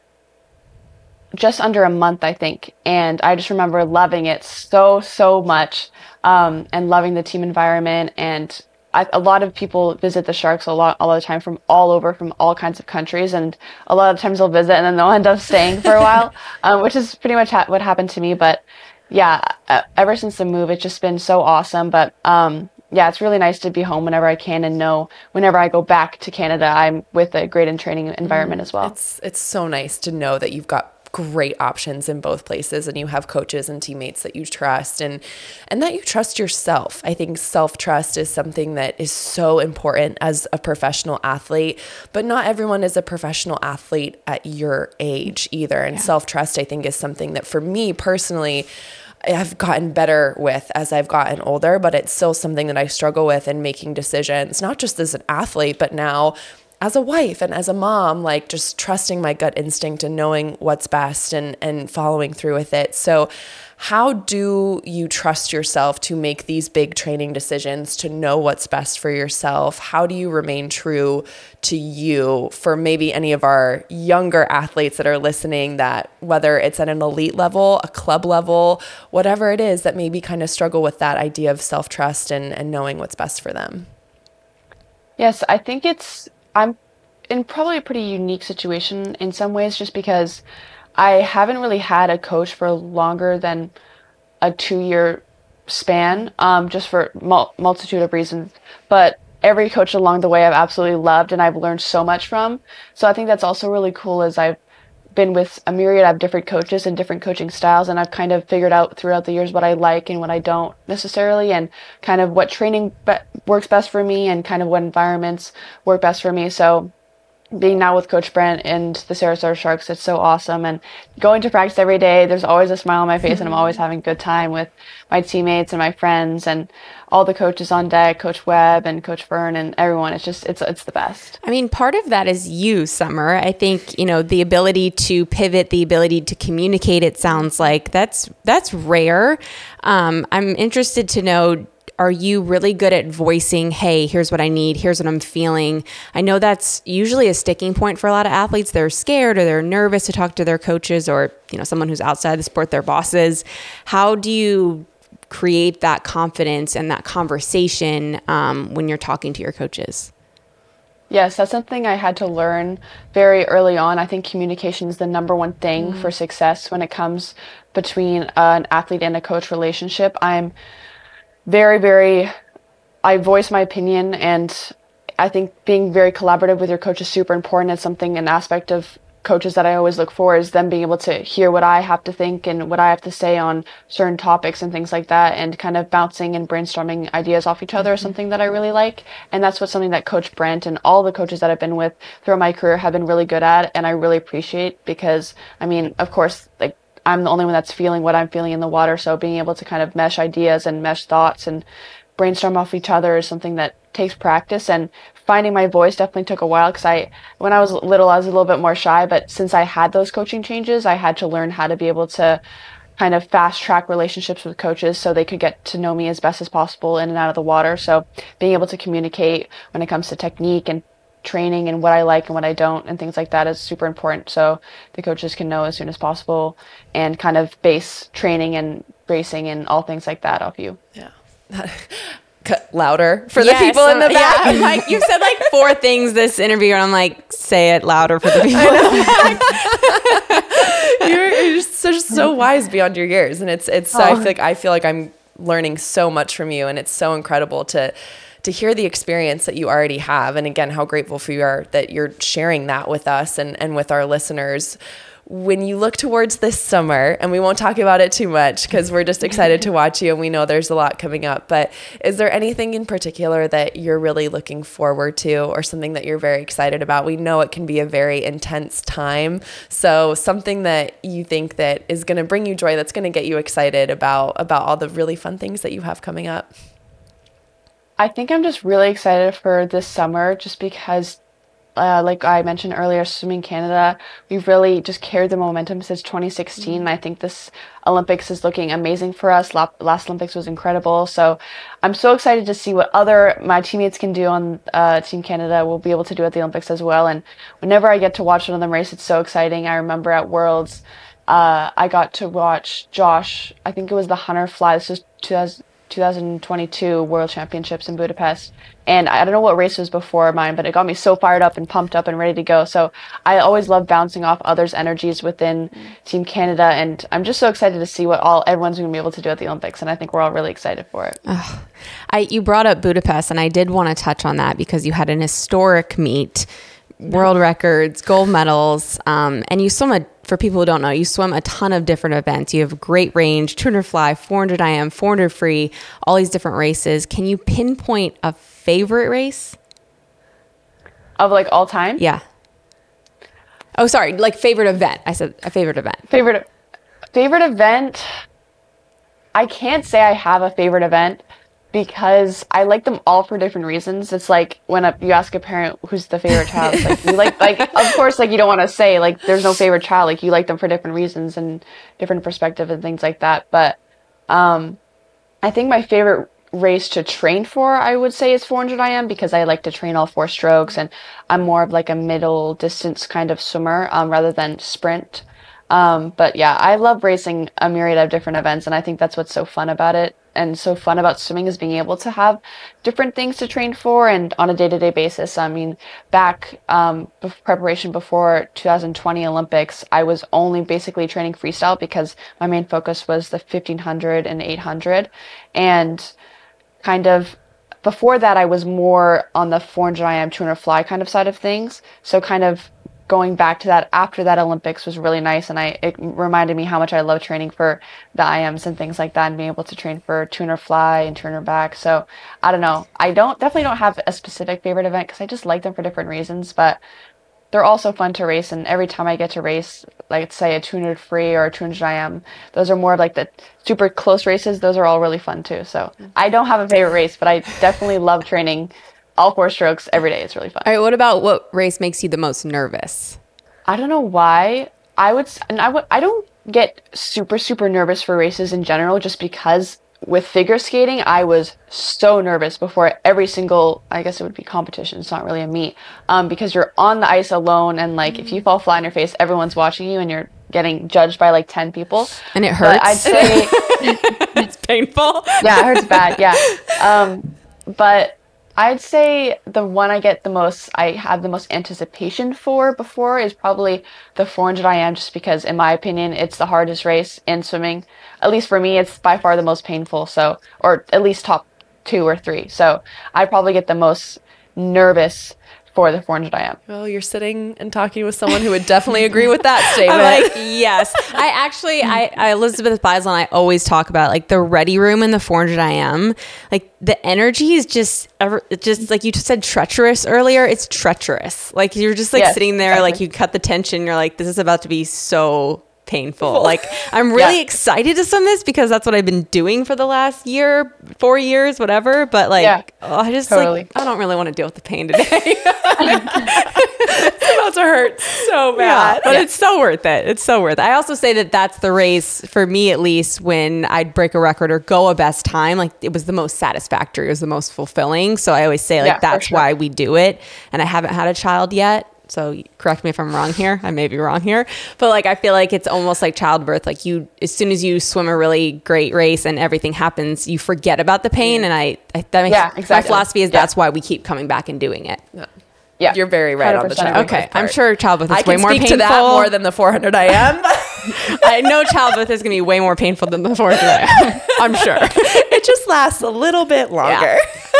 just under a month, I think. And I just remember loving it so, so much um, and loving the team environment. And I, a lot of people visit the Sharks a lot, all the time from all over, from all kinds of countries. And a lot of times they'll visit and then they'll end up staying for a while, um, which is pretty much ha- what happened to me. But yeah, uh, ever since the move, it's just been so awesome. But um, yeah, it's really nice to be home whenever I can and know whenever I go back to Canada, I'm with a great and training environment mm, as well. It's it's so nice to know that you've got great options in both places, and you have coaches and teammates that you trust, and and that you trust yourself. I think self-trust is something that is so important as a professional athlete, but not everyone is a professional athlete at your age either. And yeah. self-trust, I think, is something that for me personally, I've gotten better with as I've gotten older, but it's still something that I struggle with in making decisions, not just as an athlete, but now as a wife and as a mom, like just trusting my gut instinct and knowing what's best and, and following through with it. So how do you trust yourself to make these big training decisions, to know what's best for yourself? How do you remain true to you for maybe any of our younger athletes that are listening, that whether it's at an elite level, a club level, whatever it is, that maybe kind of struggle with that idea of self-trust and, and knowing what's best for them? Yes, I think it's, I'm in probably a pretty unique situation in some ways, just because I haven't really had a coach for longer than a two-year span, um, just for mul- multitude of reasons. But every coach along the way I've absolutely loved and I've learned so much from. So I think that's also really cool, as I've been with a myriad of different coaches and different coaching styles, and I've kind of figured out throughout the years what I like and what I don't necessarily, and kind of what training be- works best for me and kind of what environments work best for me. So being now with Coach Brent and the Sarasota Sharks, it's so awesome. And going to practice every day, there's always a smile on my face, and I'm always having a good time with my teammates and my friends and all the coaches on deck, Coach Webb and Coach Fern and everyone. It's just, it's it's the best. I mean, part of that is you, Summer. I think, you know, the ability to pivot, the ability to communicate, it sounds like that's, that's rare. Um, I'm interested to know, are you really good at voicing, hey, here's what I need, here's what I'm feeling? I know that's usually a sticking point for a lot of athletes. They're scared or they're nervous to talk to their coaches, or, you know, someone who's outside the sport, their bosses. How do you create that confidence and that conversation um, when you're talking to your coaches? Yes, that's something I had to learn very early on. I think communication is the number one thing mm. for success when it comes between uh, an athlete and a coach relationship. I'm very, very, I voice my opinion, and I think being very collaborative with your coach is super important. It's something, an aspect of coaches that I always look for, is them being able to hear what I have to think and what I have to say on certain topics and things like that, and kind of bouncing and brainstorming ideas off each other is something that I really like. And that's what something that Coach Brent and all the coaches that I've been with throughout my career have been really good at, and I really appreciate, because, I mean, of course, like, I'm the only one that's feeling what I'm feeling in the water. So being able to kind of mesh ideas and mesh thoughts and brainstorm off each other is something that takes practice. And finding my voice definitely took a while, because I, when I was little, I was a little bit more shy. But since I had those coaching changes, I had to learn how to be able to kind of fast track relationships with coaches so they could get to know me as best as possible in and out of the water. So being able to communicate when it comes to technique and training and what I like and what I don't and things like that is super important, so the coaches can know as soon as possible and kind of base training and racing and all things like that off you. Yeah. Louder for yes, the people in the back. Yeah, like you said like four things this interview, and I'm like, say it louder for the people in the back. you're, you're so, just so wise beyond your years, and it's it's. Oh. I feel like I feel like I'm learning so much from you, and it's so incredible to. to hear the experience that you already have. And again, how grateful for you are that you're sharing that with us and, and with our listeners. When you look towards this summer, and we won't talk about it too much because we're just excited to watch you and we know there's a lot coming up, but is there anything in particular that you're really looking forward to, or something that you're very excited about? We know it can be a very intense time. So something that you think that is going to bring you joy, that's going to get you excited about, about all the really fun things that you have coming up. I think I'm just really excited for this summer, just because, uh, like I mentioned earlier, Swimming Canada, we've really just carried the momentum since twenty sixteen. Mm-hmm. And I think this Olympics is looking amazing for us. La- last Olympics was incredible. So I'm so excited to see what other my teammates can do on uh, Team Canada. We'll be able to do at the Olympics as well. And whenever I get to watch one of them race, it's so exciting. I remember at Worlds, uh, I got to watch Josh, I think it was the Hunter Fly. This was two thousand twenty twenty-two World Championships in Budapest, and I don't know what race was before mine, but it got me so fired up and pumped up and ready to go. So I always love bouncing off others' energies within Team Canada, and I'm just so excited to see what all everyone's going to be able to do at the Olympics, and I think we're all really excited for it. Oh, I you brought up Budapest, and I did want to touch on that because you had an historic meet, world records, gold medals, um, and you swam a for people who don't know, you swim a ton of different events. You have great range, two hundred fly, four hundred I M, four hundred free, all these different races. Can you pinpoint a favorite race? Of like all time? Yeah. Oh, sorry. Like favorite event. I said a favorite event. Favorite favorite event. I can't say I have a favorite event because I like them all for different reasons. It's like when a, you ask a parent who's the favorite child, it's like you like like of course like you don't want to say like there's no favorite child. Like you like them for different reasons and different perspective and things like that. But um, I think my favorite race to train for, I would say, is four hundred I M because I like to train all four strokes and I'm more of like a middle distance kind of swimmer um, rather than sprint. Um, but yeah, I love racing a myriad of different events and I think that's what's so fun about it and so fun about swimming is being able to have different things to train for and on a day-to-day basis. I mean, back um, be- preparation before two thousand twenty Olympics, I was only basically training freestyle because my main focus was the fifteen hundred and eight hundred and kind of before that I was more on the four hundred I M, two hundred fly kind of side of things. So kind of going back to that after that Olympics was really nice and I it reminded me how much I love training for the I Ms and things like that and being able to train for two hundred fly and two hundred back. So I don't know. I don't definitely don't have a specific favorite event because I just like them for different reasons, but they're also fun to race and every time I get to race, like say a two hundred free or a two hundred I M, those are more of like the super close races. Those are all really fun too. So I don't have a favorite race, but I definitely love training all four strokes every day. It's really fun. All right. What about what race makes you the most nervous? I don't know why. I would, s- and I would, I don't get super, super nervous for races in general, just because with figure skating, I was so nervous before every single, I guess it would be competition. It's not really a meet, um, because you're on the ice alone, and like if you fall flat on your face, everyone's watching you, and you're getting judged by like ten people, And it But hurts. I'd say, It's painful. yeah, it hurts bad. Yeah, um, but I'd say the one I get the most, I have the most anticipation for before is probably the four hundred I M, just because, in my opinion, it's the hardest race in swimming. At least for me, it's by far the most painful. So, or at least top two or three. So, I probably get the most nervous for the four hundred I M. Well, you're sitting and talking with someone who would definitely agree with that statement. I'm like, yes. I actually, I, I Elizabeth Beisel and I always talk about like the ready room in the four hundred I M. Like the energy is just, ever- it's just like you just said treacherous earlier. It's treacherous. Like you're just like Yes, sitting there, exactly. like you cut the tension. You're like, this is about to be so painful. Like I'm really Yeah. excited to swim this because that's what I've been doing for the last year, four years, whatever. But like, Yeah, oh, I just totally. like, I don't really want to deal with the pain today. It's about to hurt so Yeah, bad. but it's so worth it. It's so worth it. I also say that that's the race for me, at least, when I'd break a record or go a best time. Like it was the most satisfactory. It was the most fulfilling. So I always say like Yeah, for that's sure. why we do it. And I haven't had a child yet. So correct me if I'm wrong here. I may be wrong here, but like I feel like it's almost like childbirth. Like you, as soon as you swim a really great race and everything happens, you forget about the pain. And I, I that makes, Yeah, my exactly. philosophy is Yeah. that's why we keep coming back and doing it. Yeah, You're very right on the one hundred percent childbirth agree. Okay, I'm part. sure childbirth is I way can more speak painful. to that more than the four hundred I M. I know childbirth is going to be way more painful than the four hundred I M. I'm sure. It just lasts a little bit longer.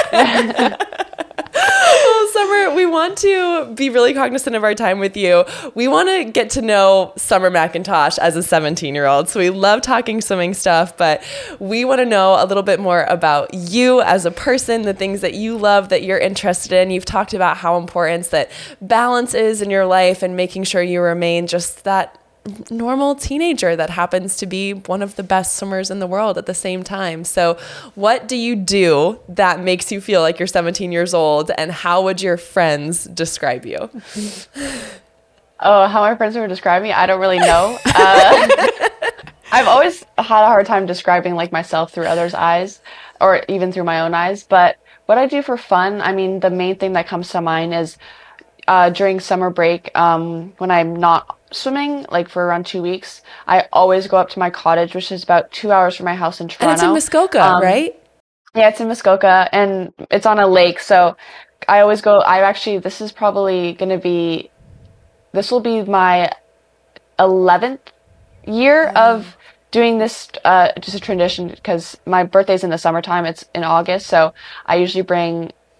Well, Summer, we want to be really cognizant of our time with you. We want to get to know Summer McIntosh as a seventeen-year-old. So we love talking swimming stuff, but we want to know a little bit more about you as a person, the things that you love, that you're interested in. You've talked about how important that balance is in your life and making sure you remain just that normal teenager that happens to be one of the best swimmers in the world at the same time. So what do you do that makes you feel like you're seventeen years old, and how would your friends describe you? Oh, how my friends would describe me, I don't really know. Uh, I've always had a hard time describing like myself through others' eyes, or even through my own eyes. But what I do for fun, I mean, the main thing that comes to mind is uh, during summer break, um, when I'm not swimming, like for around two weeks, I always go up to my cottage, which is about two hours from my house in Toronto. And it's in Muskoka, Um, right? Yeah, it's in Muskoka, and it's on a lake. So I always go. I actually, this is probably going to be, this will be my eleventh year of doing this, uh, just a tradition, because my birthday's in the summertime. It's in August. So I usually bring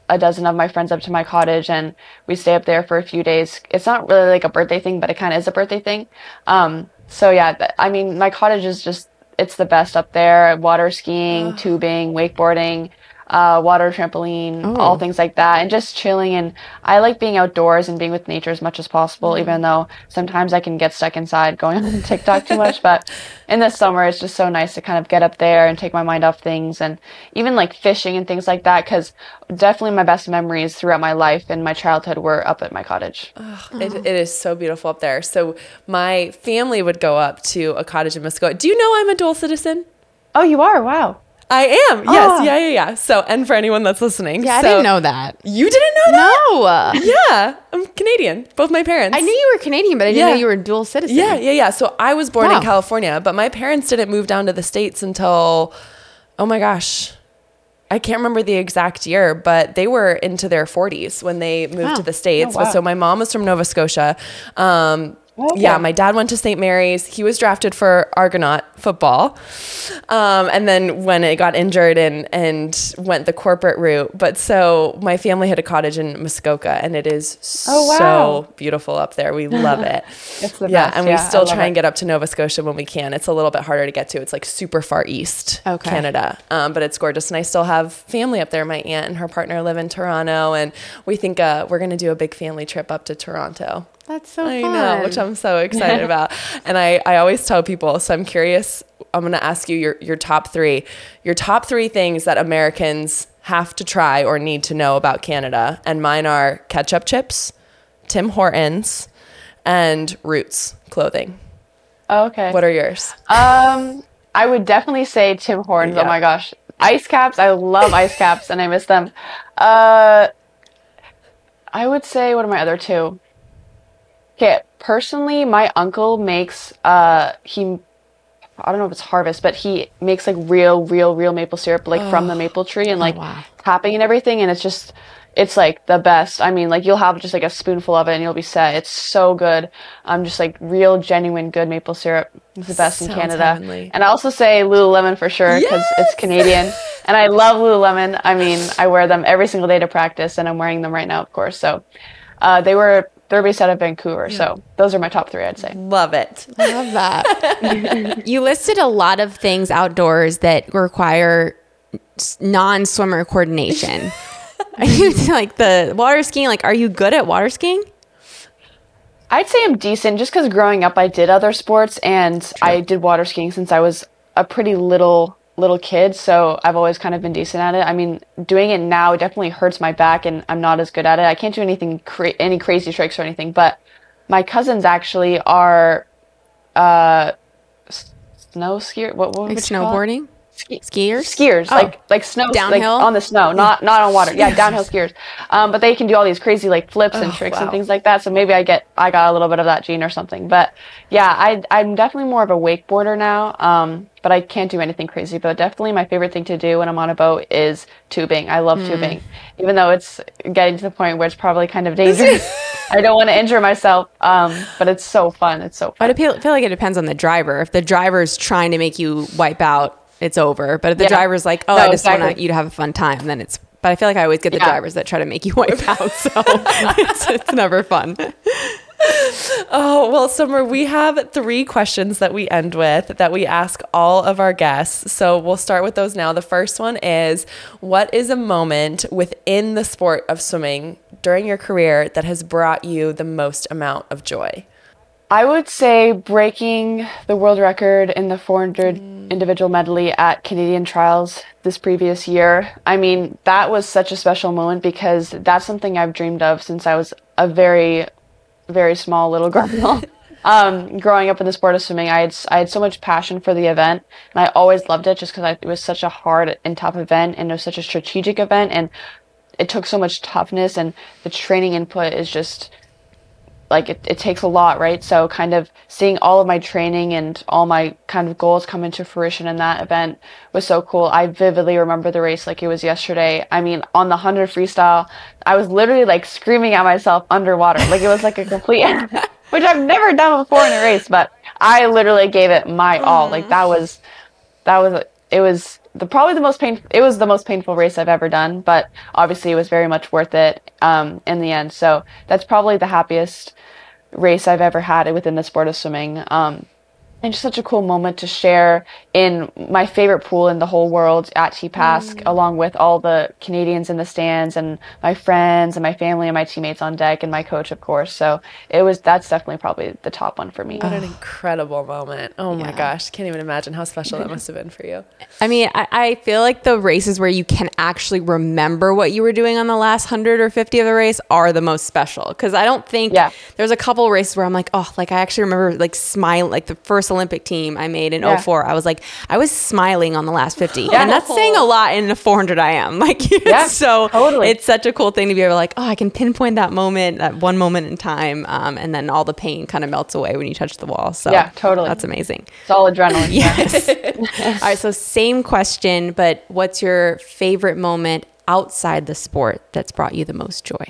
a dozen of my friends up to my cottage, and we stay up there for a few days. It's not really like a birthday thing, but it kind of is a birthday thing. Um, so yeah, th- I mean, my cottage is just, it's the best up there. Water skiing, oh. tubing, wakeboarding, uh, water trampoline, oh. all things like that, and just chilling. And I like being outdoors and being with nature as much as possible, mm. even though sometimes I can get stuck inside going on TikTok too much. But in the summer, it's just so nice to kind of get up there and take my mind off things, and even like fishing and things like that, because definitely my best memories throughout my life and my childhood were up at my cottage. Oh, it, it is so beautiful up there. So my family would go up to a cottage in Muskoka. Do you know I'm a dual citizen? Oh, you are? Wow. I am. Yes. Oh. Yeah, yeah, yeah. So, and for anyone that's listening. Yeah, so, I didn't know that. You didn't know that? No. Yeah. I'm Canadian. Both my parents. I knew you were Canadian, but I didn't yeah. know you were a dual citizen. Yeah, yeah, yeah. So I was born wow. in California, but my parents didn't move down to the States until, oh my gosh, I can't remember the exact year, but they were into their forties when they moved oh. to the States. Oh, wow. So my mom was from Nova Scotia. Um, Okay. Yeah, my dad went to Saint Mary's. He was drafted for Argonaut football. Um, and then when it got injured and, and went the corporate route. But so my family had a cottage in Muskoka, and it is oh, wow. so beautiful up there. We love it. It's the yeah, best. and we yeah, still try it. and get up to Nova Scotia when we can. It's a little bit harder to get to. It's like super far east okay. Canada. Um, but it's gorgeous. And I still have family up there. My aunt and her partner live in Toronto. And we think uh, we're going to do a big family trip up to Toronto. That's so I fun. know, which I'm so excited about. And I, I always tell people, so I'm curious, I'm going to ask you your, your top three, your top three things that Americans have to try or need to know about Canada. And mine are ketchup chips, Tim Hortons, and Roots clothing. Oh, okay. What are yours? Um, I would definitely say Tim Hortons. Yeah. Oh my gosh. Ice caps. I love ice caps and I miss them. Uh, I would say, what are my other two? Okay, personally, my uncle makes, uh, he, I don't know if it's harvest, but he makes like real, real, real maple syrup, like oh. from the maple tree and like oh, wow. tapping and everything. And it's just, it's like the best. I mean, like you'll have just like a spoonful of it and you'll be set. It's so good. Um, just like real, genuine, good maple syrup. It's the best Sounds in Canada. Heavenly. And I also say Lululemon for sure because yes! it's Canadian. And I love Lululemon. I mean, I wear them every single day to practice and I'm wearing them right now, of course. So uh, they were... They're based out of Vancouver, yeah. so those are my top three, I'd say. Love it. I love that. You listed a lot of things outdoors that require non-swimmer coordination. Are you like the water skiing? Like, are you good at water skiing? I'd say I'm decent, just because growing up I did other sports, and True. I did water skiing since I was a pretty little little kid, so I've always kind of been decent at it. I mean, doing it now definitely hurts my back and I'm not as good at it. I can't do anything cra- any crazy tricks or anything, but my cousins actually are uh snow skier what, what like snowboarding Ski- skiers skiers oh. like like snow downhill like on the snow, not not on water. Yeah, downhill skiers. Um but they can do all these crazy like flips and oh, tricks wow. and things like that, so maybe I get I got a little bit of that gene or something. But yeah, I I'm definitely more of a wakeboarder now, um but I can't do anything crazy. But definitely my favorite thing to do when I'm on a boat is tubing. I love mm. tubing, even though it's getting to the point where it's probably kind of dangerous. I don't want to injure myself, um, but it's so fun. It's so fun. But I feel, feel like it depends on the driver. If the driver's trying to make you wipe out, it's over. But if the yeah. driver's like, oh, no, I just exactly. want you to have a fun time, then it's... But I feel like I always get the yeah. drivers that try to make you wipe out, so it's, it's never fun. Oh, well, Summer, we have three questions that we end with that we ask all of our guests. So we'll start with those now. The first one is, what is a moment within the sport of swimming during your career that has brought you the most amount of joy? I would say breaking the world record in the four hundred mm. individual medley at Canadian trials this previous year. I mean, that was such a special moment because that's something I've dreamed of since I was a very, very small little girl. um, growing up in the sport of swimming, I had I had so much passion for the event, and I always loved it just because it was such a hard and tough event, and it was such a strategic event, and it took so much toughness, and the training input is just... like it, it takes a lot, right? So kind of seeing all of my training and all my kind of goals come into fruition in that event was so cool. I vividly remember the race like it was yesterday. I mean, on the one hundred freestyle, I was literally like screaming at myself underwater. Like it was like a complete, which I've never done before in a race, but I literally gave it my all. Like that was, that was, it was the probably the most pain. It was the most painful race I've ever done, but obviously it was very much worth it um, in the end. So that's probably the happiest race I've ever had within the sport of swimming. Um, and just such a cool moment to share in my favorite pool in the whole world at T P A S C, mm. along with all the Canadians in the stands and my friends and my family and my teammates on deck and my coach, of course. So it was, that's definitely probably the top one for me. What an incredible moment. Oh my yeah. gosh. Can't even imagine how special that must have been for you. I mean, I, I feel like the races where you can actually remember what you were doing on the last one hundred or fifty of the race are the most special. Cause I don't think yeah. there's a couple races where I'm like, oh, like I actually remember like smile, like the first Olympic team I made in yeah. oh four. I was like, I was smiling on the last fifty. Yeah. And that's saying a lot in a four hundred I am. Like, yeah, so totally. It's such a cool thing to be able to like, oh, I can pinpoint that moment, that one moment in time. Um, and then all the pain kind of melts away when you touch the wall. So yeah, totally. That's amazing. It's all adrenaline. Yes. All right. So same question, but what's your favorite moment outside the sport that's brought you the most joy?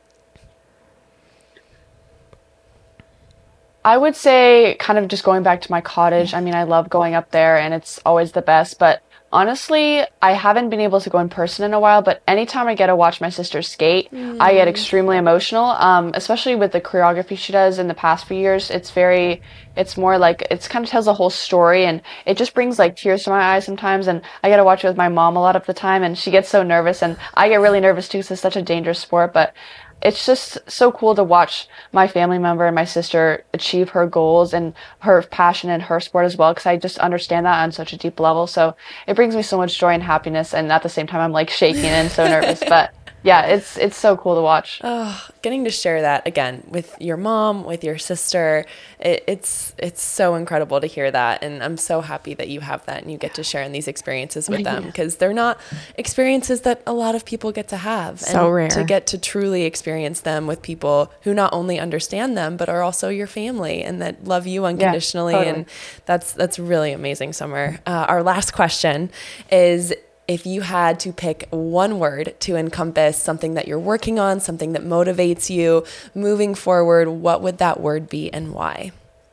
I would say kind of just going back to my cottage. I mean, I love going up there and it's always the best, but honestly, I haven't been able to go in person in a while, but anytime I get to watch my sister skate, mm. I get extremely emotional, um, especially with the choreography she does in the past few years. It's very, it's more like, it's kind of tells a whole story and it just brings like tears to my eyes sometimes. And I get to watch it with my mom a lot of the time and she gets so nervous and I get really nervous too because it's such a dangerous sport, but it's just so cool to watch my family member and my sister achieve her goals and her passion in her sport as well, because I just understand that on such a deep level. So it brings me so much joy and happiness, and at the same time I'm like shaking and so nervous, but yeah, it's it's so cool to watch. Oh, getting to share that again with your mom, with your sister, it, it's it's so incredible to hear that, and I'm so happy that you have that and you get to share in these experiences with them, because they're not experiences that a lot of people get to have. So and rare. To get to truly experience them with people who not only understand them but are also your family and that love you unconditionally. Yeah, totally. And that's that's really amazing, Summer. Uh, our last question is, if you had to pick one word to encompass something that you're working on, something that motivates you moving forward, what would that word be and why?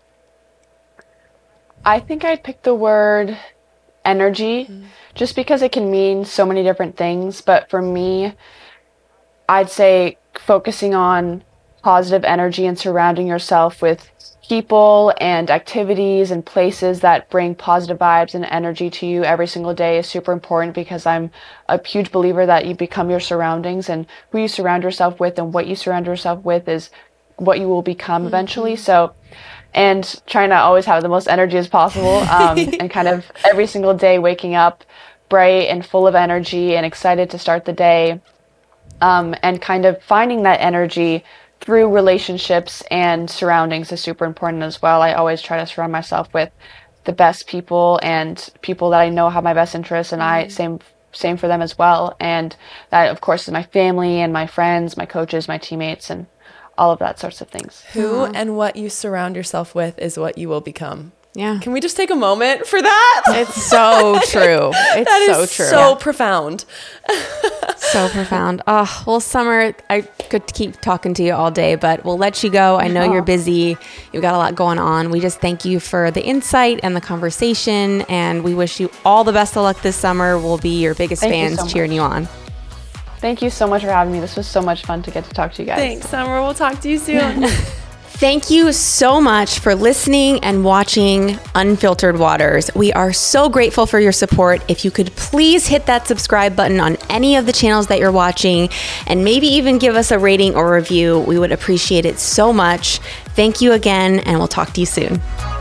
I think I'd pick the word energy, mm-hmm. just because it can mean so many different things. But for me, I'd say focusing on positive energy and surrounding yourself with people and activities and places that bring positive vibes and energy to you every single day is super important, because I'm a huge believer that you become your surroundings, and who you surround yourself with and what you surround yourself with is what you will become eventually. Mm-hmm. So, and trying to always have the most energy as possible, um, and kind of every single day waking up bright and full of energy and excited to start the day, um, and kind of finding that energy through relationships and surroundings is super important as well. I always try to surround myself with the best people and people that I know have my best interests, and mm-hmm. I same same for them as well. And that, of course, is my family and my friends, my coaches, my teammates, and all of that sorts of things. Who mm-hmm. and what you surround yourself with is what you will become. Yeah. Can we just take a moment for that? It's so true. It's that so is true. so yeah. profound. So profound. Oh, well, Summer, I could keep talking to you all day, but we'll let you go. I know oh. you're busy. You've got a lot going on. We just thank you for the insight and the conversation, and we wish you all the best of luck this summer. We'll be your biggest thank fans you so cheering you on. Thank you so much for having me. This was so much fun to get to talk to you guys. Thanks, Summer. We'll talk to you soon. Thank you so much for listening and watching Unfiltered Waters. We are so grateful for your support. If you could please hit that subscribe button on any of the channels that you're watching, and maybe even give us a rating or review, we would appreciate it so much. Thank you again, and we'll talk to you soon.